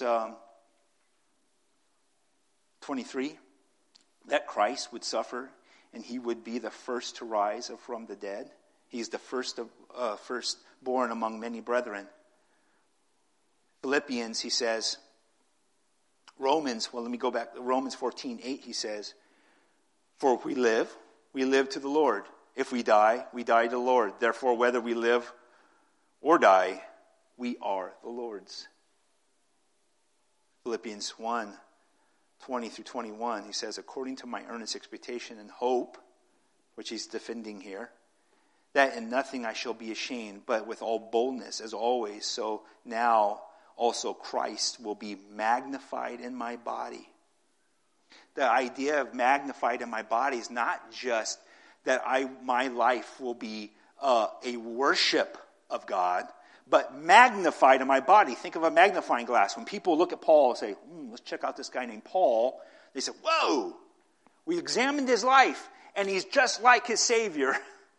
23, that Christ would suffer and he would be the first to rise from the dead. He's the firstborn among many brethren. Philippians, he says, Romans 14:8, he says, for if we live to the Lord. If we die to the Lord. Therefore, whether we live or die, we are the Lord's. Philippians 1:20-21, he says, according to my earnest expectation and hope, which he's defending here, that in nothing I shall be ashamed, but with all boldness, as always, so now also Christ will be magnified in my body. The idea of magnified in my body is not just that my life will be a worship of God, but magnified in my body. Think of a magnifying glass. When people look at Paul and say, let's check out this guy named Paul, they say, whoa, we examined his life, and he's just like his Savior.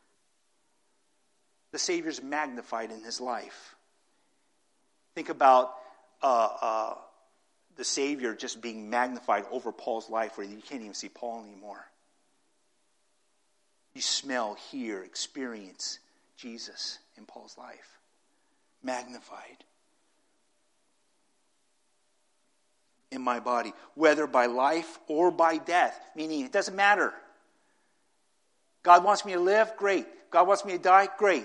The Savior's magnified in his life. Think about the Savior just being magnified over Paul's life where you can't even see Paul anymore. You smell, hear, experience Jesus in Paul's life. Magnified. In my body. Whether by life or by death. Meaning it doesn't matter. God wants me to live? Great. God wants me to die? Great.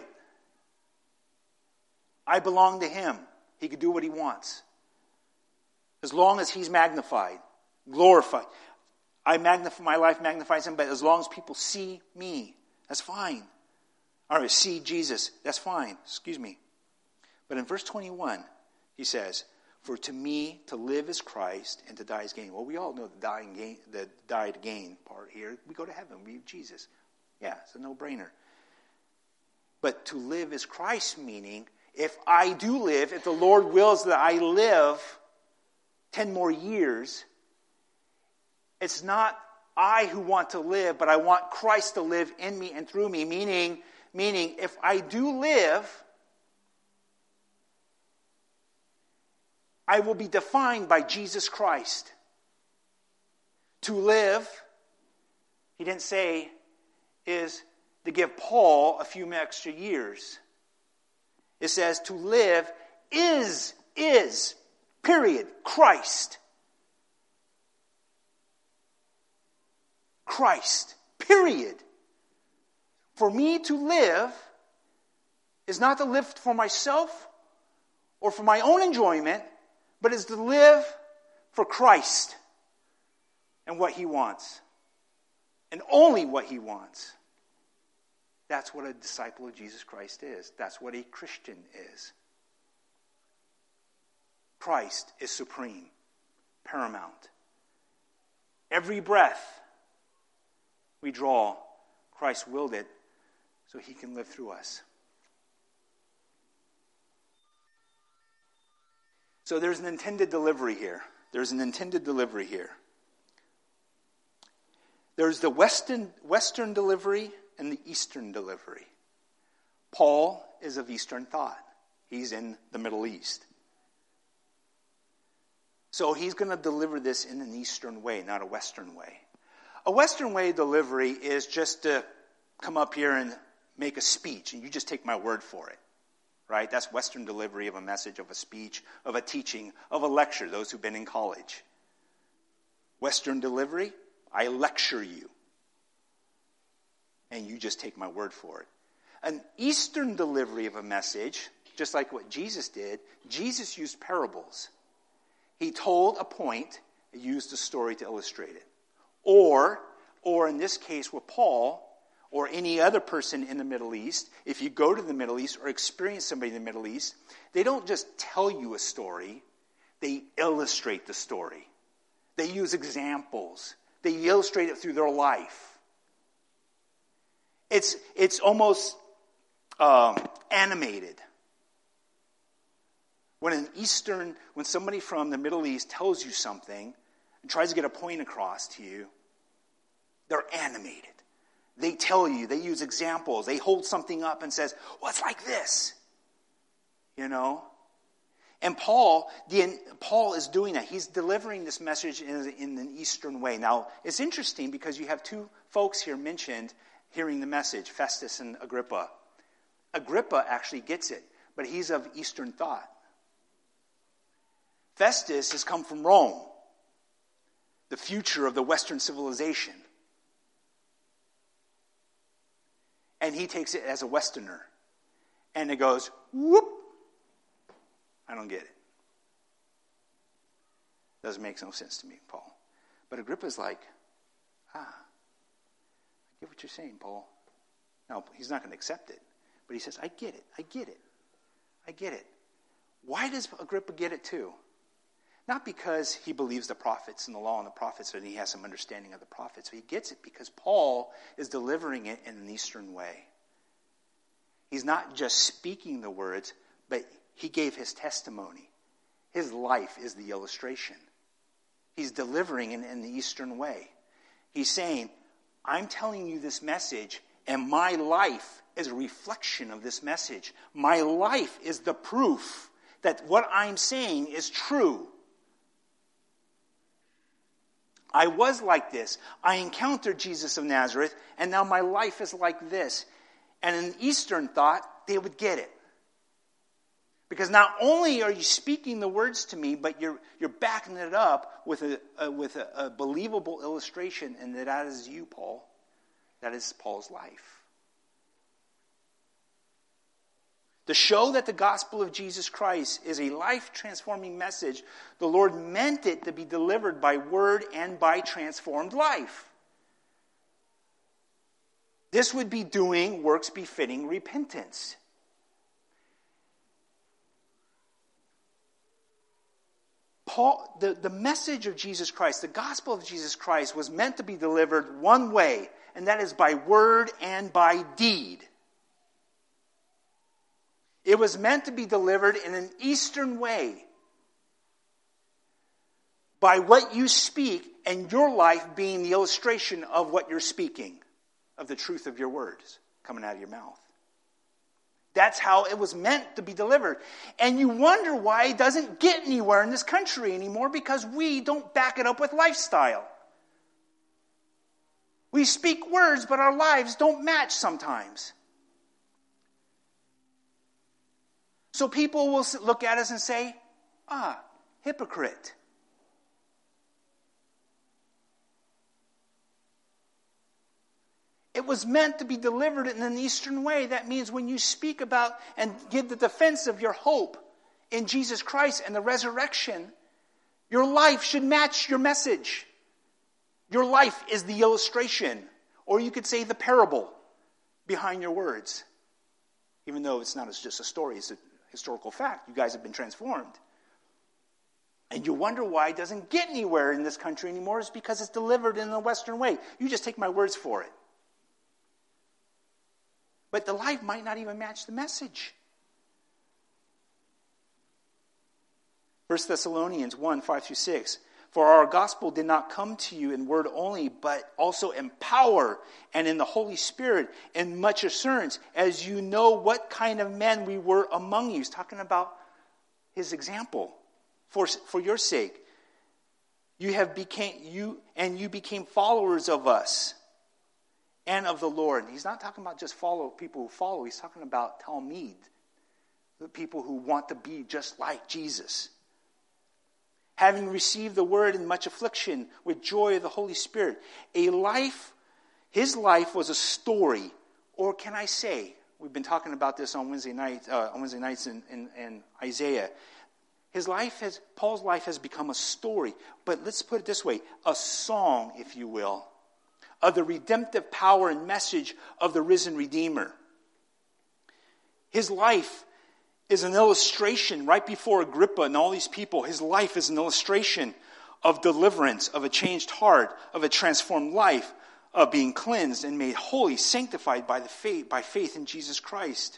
I belong to him. He can do what he wants. As long as he's magnified, glorified. My life magnifies him, but as long as people see me, that's fine. Or see Jesus, that's fine. Excuse me. But in verse 21, he says, for to me to live is Christ and to die is gain. Well, we all know the die to gain part here. We go to heaven, we have Jesus. Yeah, it's a no-brainer. But to live is Christ, meaning if I do live, if the Lord wills that I live 10 more years, it's not I who want to live, but I want Christ to live in me and through me. Meaning, if I do live, I will be defined by Jesus Christ. To live, he didn't say, is to give Paul a few extra years. It says to live is, period, Christ. Christ, period. For me to live is not to live for myself or for my own enjoyment, but is to live for Christ and what he wants. And only what he wants. That's what a disciple of Jesus Christ is. That's what a Christian is. Christ is supreme, paramount. Every breath we draw, Christ willed it so he can live through us. So there's an intended delivery here. There's the Western delivery and the Eastern delivery. Paul is of Eastern thought. He's in the Middle East. So he's going to deliver this in an Eastern way, not a Western way. A Western way of delivery is just to come up here and make a speech, and you just take my word for it. Right? That's Western delivery of a message, of a speech, of a teaching, of a lecture, those who've been in college. Western delivery, I lecture you. And you just take my word for it. An Eastern delivery of a message, just like what Jesus did, Jesus used parables. He told a point, used a story to illustrate it. Or in this case with Paul, or any other person in the Middle East, if you go to the Middle East or experience somebody in the Middle East, they don't just tell you a story, they illustrate the story. They use examples. They illustrate it through their life. It's almost animated. When somebody from the Middle East tells you something and tries to get a point across to you, they're animated. They tell you, they use examples, they hold something up and says, well, it's like this. You know? And Paul is doing that. He's delivering this message in an Eastern way. Now, it's interesting because you have two folks here mentioned hearing the message, Festus and Agrippa. Agrippa actually gets it, but he's of Eastern thought. Festus has come from Rome, the future of the Western civilization. And he takes it as a Westerner. And it goes, whoop. I don't get it. Doesn't make no sense to me, Paul. But Agrippa's like, I get what you're saying, Paul. No, he's not going to accept it. But he says, I get it. Why does Agrippa get it too? Not because he believes the prophets and the law and the prophets and he has some understanding of the prophets. He gets it because Paul is delivering it in an Eastern way. He's not just speaking the words, but he gave his testimony. His life is the illustration. He's delivering it in the Eastern way. He's saying, I'm telling you this message, and my life is a reflection of this message. My life is the proof that what I'm saying is true. I was like this. I encountered Jesus of Nazareth, and now my life is like this. And in Eastern thought, they would get it. Because not only are you speaking the words to me, but you're backing it up with a believable illustration, and that is you, Paul. That is Paul's life. To show that the gospel of Jesus Christ is a life-transforming message, the Lord meant it to be delivered by word and by transformed life. This would be doing works befitting repentance. Paul, the message of Jesus Christ, the gospel of Jesus Christ was meant to be delivered one way, and that is by word and by deed. It was meant to be delivered in an Eastern way, by what you speak and your life being the illustration of what you're speaking, of the truth of your words coming out of your mouth. That's how it was meant to be delivered. And you wonder why it doesn't get anywhere in this country anymore, because we don't back it up with lifestyle. We speak words, but our lives don't match sometimes. So people will look at us and say, hypocrite. It was meant to be delivered in an Eastern way. That means when you speak about and give the defense of your hope in Jesus Christ and the resurrection, your life should match your message. Your life is the illustration, or you could say the parable behind your words. Even though it's not just a story, it's a historical fact. You guys have been transformed. And you wonder why it doesn't get anywhere in this country anymore. It's because it's delivered in a Western way. You just take my words for it. But the life might not even match the message. 1 Thessalonians 1, 5-6. For our gospel did not come to you in word only, but also in power and in the Holy Spirit, in much assurance, as you know what kind of men we were among you. He's talking about his example. For your sake, you became followers of us and of the Lord. He's not talking about just people who follow. He's talking about Talmud, the people who want to be just like Jesus. Having received the word in much affliction with joy of the Holy Spirit. His life was a story, or can I say, we've been talking about this on Wednesday nights in Isaiah. Paul's life has become a story, but let's put it this way, a song, if you will, of the redemptive power and message of the risen Redeemer. His life is an illustration, right before Agrippa and all these people, his life is an illustration of deliverance, of a changed heart, of a transformed life, of being cleansed and made holy, sanctified by faith in Jesus Christ.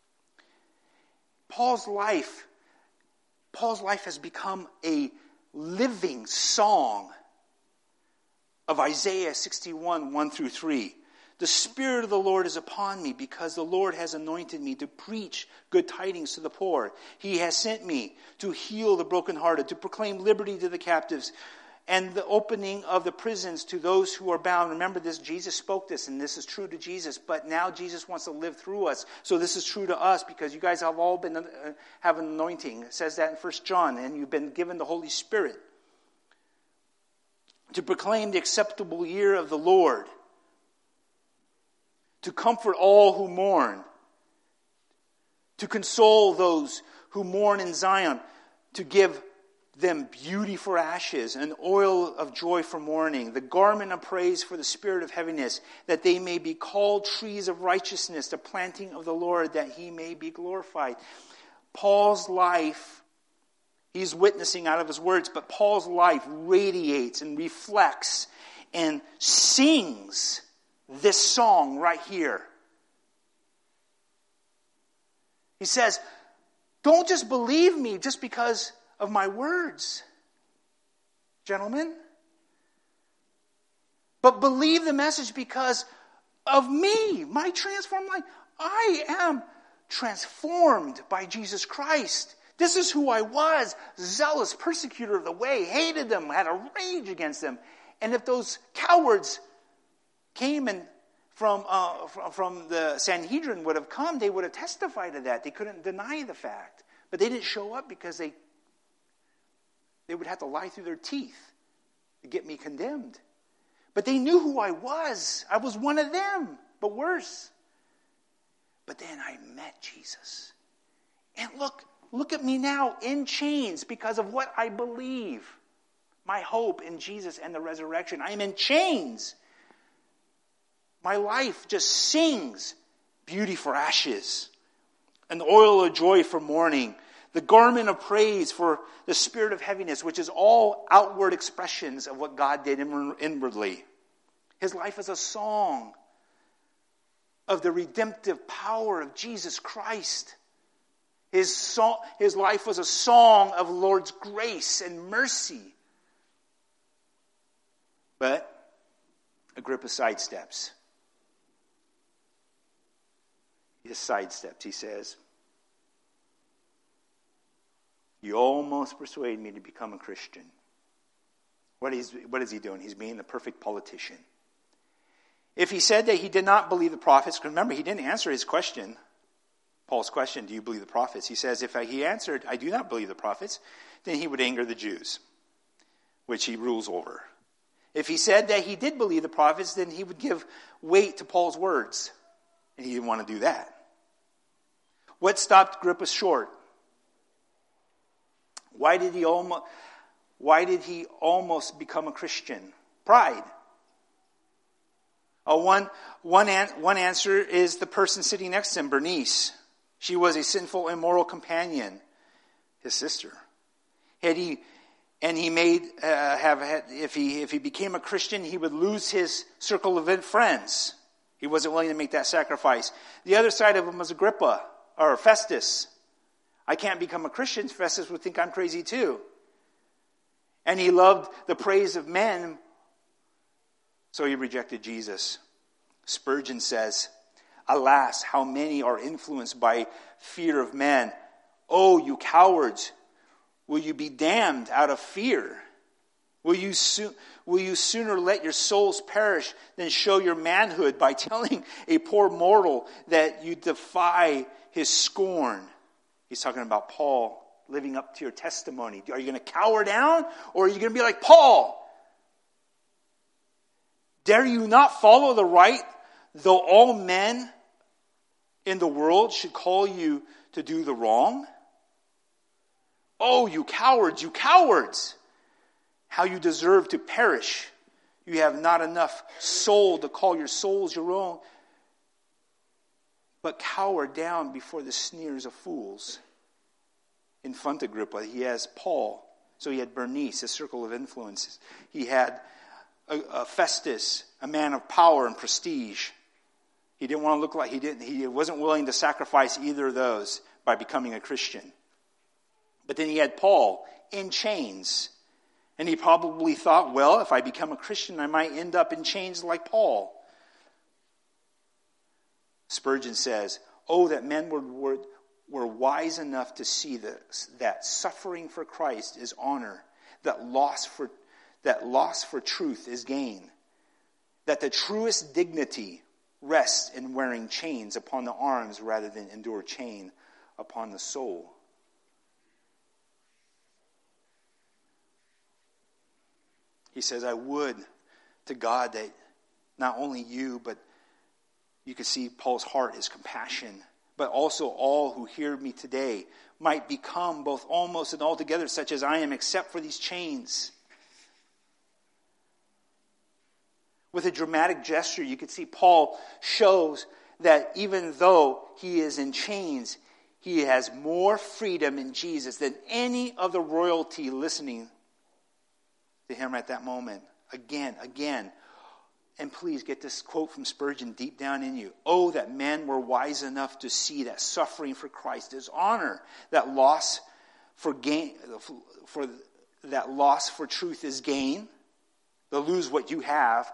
Paul's life has become a living song of Isaiah 61, 1 through 3. The Spirit of the Lord is upon me because the Lord has anointed me to preach good tidings to the poor. He has sent me to heal the brokenhearted, to proclaim liberty to the captives, and the opening of the prisons to those who are bound. Remember this, Jesus spoke this, and this is true to Jesus, but now Jesus wants to live through us. So this is true to us because you guys have all been have an anointing. It says that in 1 John, and you've been given the Holy Spirit to proclaim the acceptable year of the Lord, to comfort all who mourn, to console those who mourn in Zion, to give them beauty for ashes, an oil of joy for mourning, the garment of praise for the spirit of heaviness, that they may be called trees of righteousness, the planting of the Lord, that he may be glorified. Paul's life, he's witnessing out of his words, but Paul's life radiates and reflects and sings this song right here. He says, don't just believe me just because of my words, gentlemen, but believe the message because of me, my transformed life. I am transformed by Jesus Christ. This is who I was, zealous persecutor of the way, hated them, had a rage against them. And if those cowards came and from the Sanhedrin would have come, they would have testified to that. They couldn't deny the fact. But they didn't show up because they would have to lie through their teeth to get me condemned. But they knew who I was. I was one of them, but worse. But then I met Jesus. And look at me now in chains because of what I believe. My hope in Jesus and the resurrection. I am in chains. My life just sings beauty for ashes, an oil of joy for mourning, the garment of praise for the spirit of heaviness, which is all outward expressions of what God did inwardly. His life is a song of the redemptive power of Jesus Christ. His life was a song of the Lord's grace and mercy. But Agrippa sidesteps. He sidesteps. He says, you almost persuade me to become a Christian. What is he doing? He's being the perfect politician. If he said that he did not believe the prophets, because remember, he didn't answer his question, Paul's question, do you believe the prophets? He says, if he answered, I do not believe the prophets, then he would anger the Jews, which he rules over. If he said that he did believe the prophets, then he would give weight to Paul's words. And he didn't want to do that. What stopped Agrippa short? Why did he almost become a Christian? Pride. One answer is the person sitting next to him, Bernice. She was a sinful, immoral companion, his sister. If he became a Christian, he would lose his circle of friends. He wasn't willing to make that sacrifice. The other side of him was Agrippa, or Festus. I can't become a Christian. Festus would think I'm crazy too. And he loved the praise of men, so he rejected Jesus. Spurgeon says, alas, how many are influenced by fear of men. Oh, you cowards, will you be damned out of fear? Will you sooner let your souls perish than show your manhood by telling a poor mortal that you defy his scorn? He's talking about Paul living up to your testimony. Are you going to cower down, or are you going to be like Paul? Dare you not follow the right, though all men in the world should call you to do the wrong? Oh, you cowards, how you deserve to perish. You have not enough soul to call your souls your own, but cower down before the sneers of fools. In front of Agrippa, he has Paul. So he had Bernice, his circle of influences. He had Festus, a man of power and prestige. He didn't want to look like he wasn't willing to sacrifice either of those by becoming a Christian. But then he had Paul in chains. And he probably thought, well, if I become a Christian, I might end up in chains like Paul. Spurgeon says, oh, that men were wise enough to see that suffering for Christ is honor, that loss for truth is gain, that the truest dignity rests in wearing chains upon the arms rather than endure chain upon the soul. He says, I would to God that not only you, but you can see Paul's heart, his compassion, but also all who hear me today might become both almost and altogether such as I am, except for these chains. With a dramatic gesture, you can see Paul shows that even though he is in chains, he has more freedom in Jesus than any of the royalty listening to him at that moment. Again. And please get this quote from Spurgeon deep down in you. Oh, that men were wise enough to see that suffering for Christ is honor, that loss for truth is gain. To lose what you have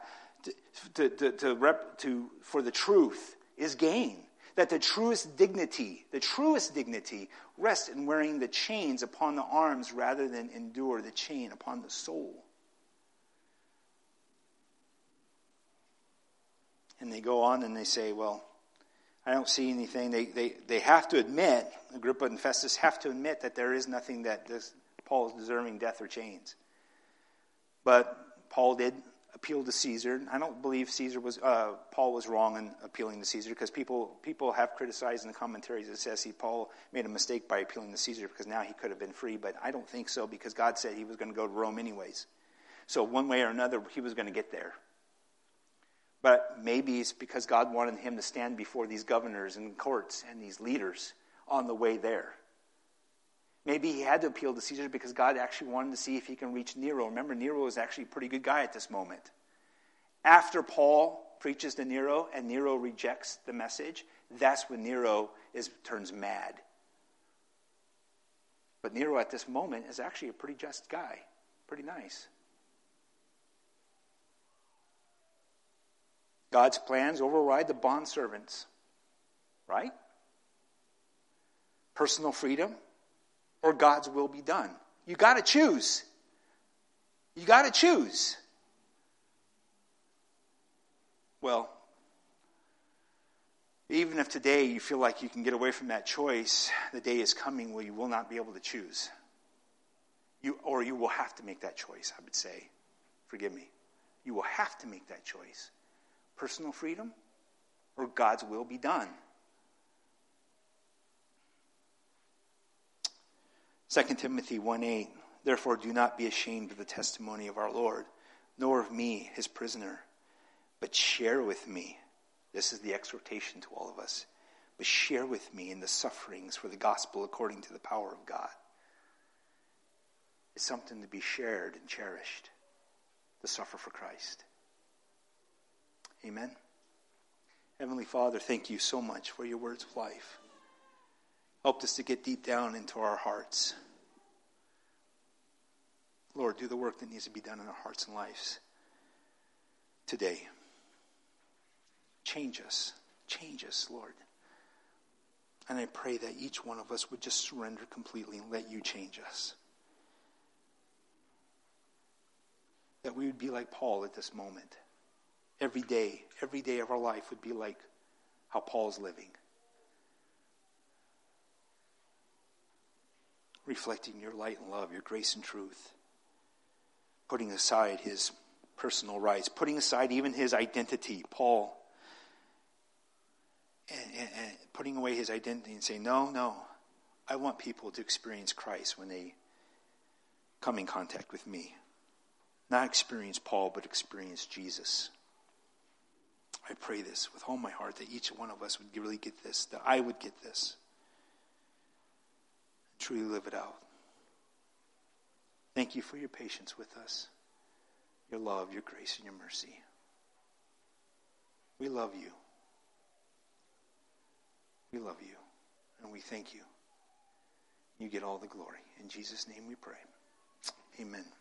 for the truth is gain. That the truest dignity rests in wearing the chains upon the arms rather than endure the chain upon the soul. And they go on and they say, well, I don't see anything. They have to admit, Agrippa and Festus have to admit that there is nothing that Paul is deserving death or chains. But Paul did appeal to Caesar. I don't believe Paul was wrong in appealing to Caesar, because people have criticized in the commentaries that says Paul made a mistake by appealing to Caesar because now he could have been free. But I don't think so, because God said he was going to go to Rome anyways. So one way or another, he was going to get there. But maybe it's because God wanted him to stand before these governors and courts and these leaders on the way there. Maybe he had to appeal to Caesar because God actually wanted to see if he can reach Nero. Remember, Nero is actually a pretty good guy at this moment. After Paul preaches to Nero and Nero rejects the message, that's when Nero turns mad. But Nero at this moment is actually a pretty just guy. Pretty nice. God's plans override the bondservants, right? Personal freedom or God's will be done. You got to choose. You got to choose. Well, even if today you feel like you can get away from that choice, the day is coming where you will not be able to choose. You will have to make that choice, I would say. Forgive me. You will have to make that choice. Personal freedom or God's will be done. 2 Timothy 1:8, therefore do not be ashamed of the testimony of our Lord, nor of me, his prisoner, but share with me. This is the exhortation to all of us. But share with me in the sufferings for the gospel according to the power of God. It's something to be shared and cherished, to suffer for Christ. Amen. Heavenly Father, thank you so much for your words of life. Help us to get deep down into our hearts. Lord, do the work that needs to be done in our hearts and lives today. Change us, Lord. And I pray that each one of us would just surrender completely and let you change us. That we would be like Paul at this moment. Every day of our life would be like how Paul's living. Reflecting your light and love, your grace and truth. Putting aside his personal rights, putting aside even his identity, Paul. And putting away his identity and saying, no, I want people to experience Christ when they come in contact with me. Not experience Paul, but experience Jesus. I pray this with all my heart, that each one of us would really get this, that I would get this, and truly live it out. Thank you for your patience with us, your love, your grace, and your mercy. We love you. We love you, and we thank you. You get all the glory. In Jesus' name we pray. Amen.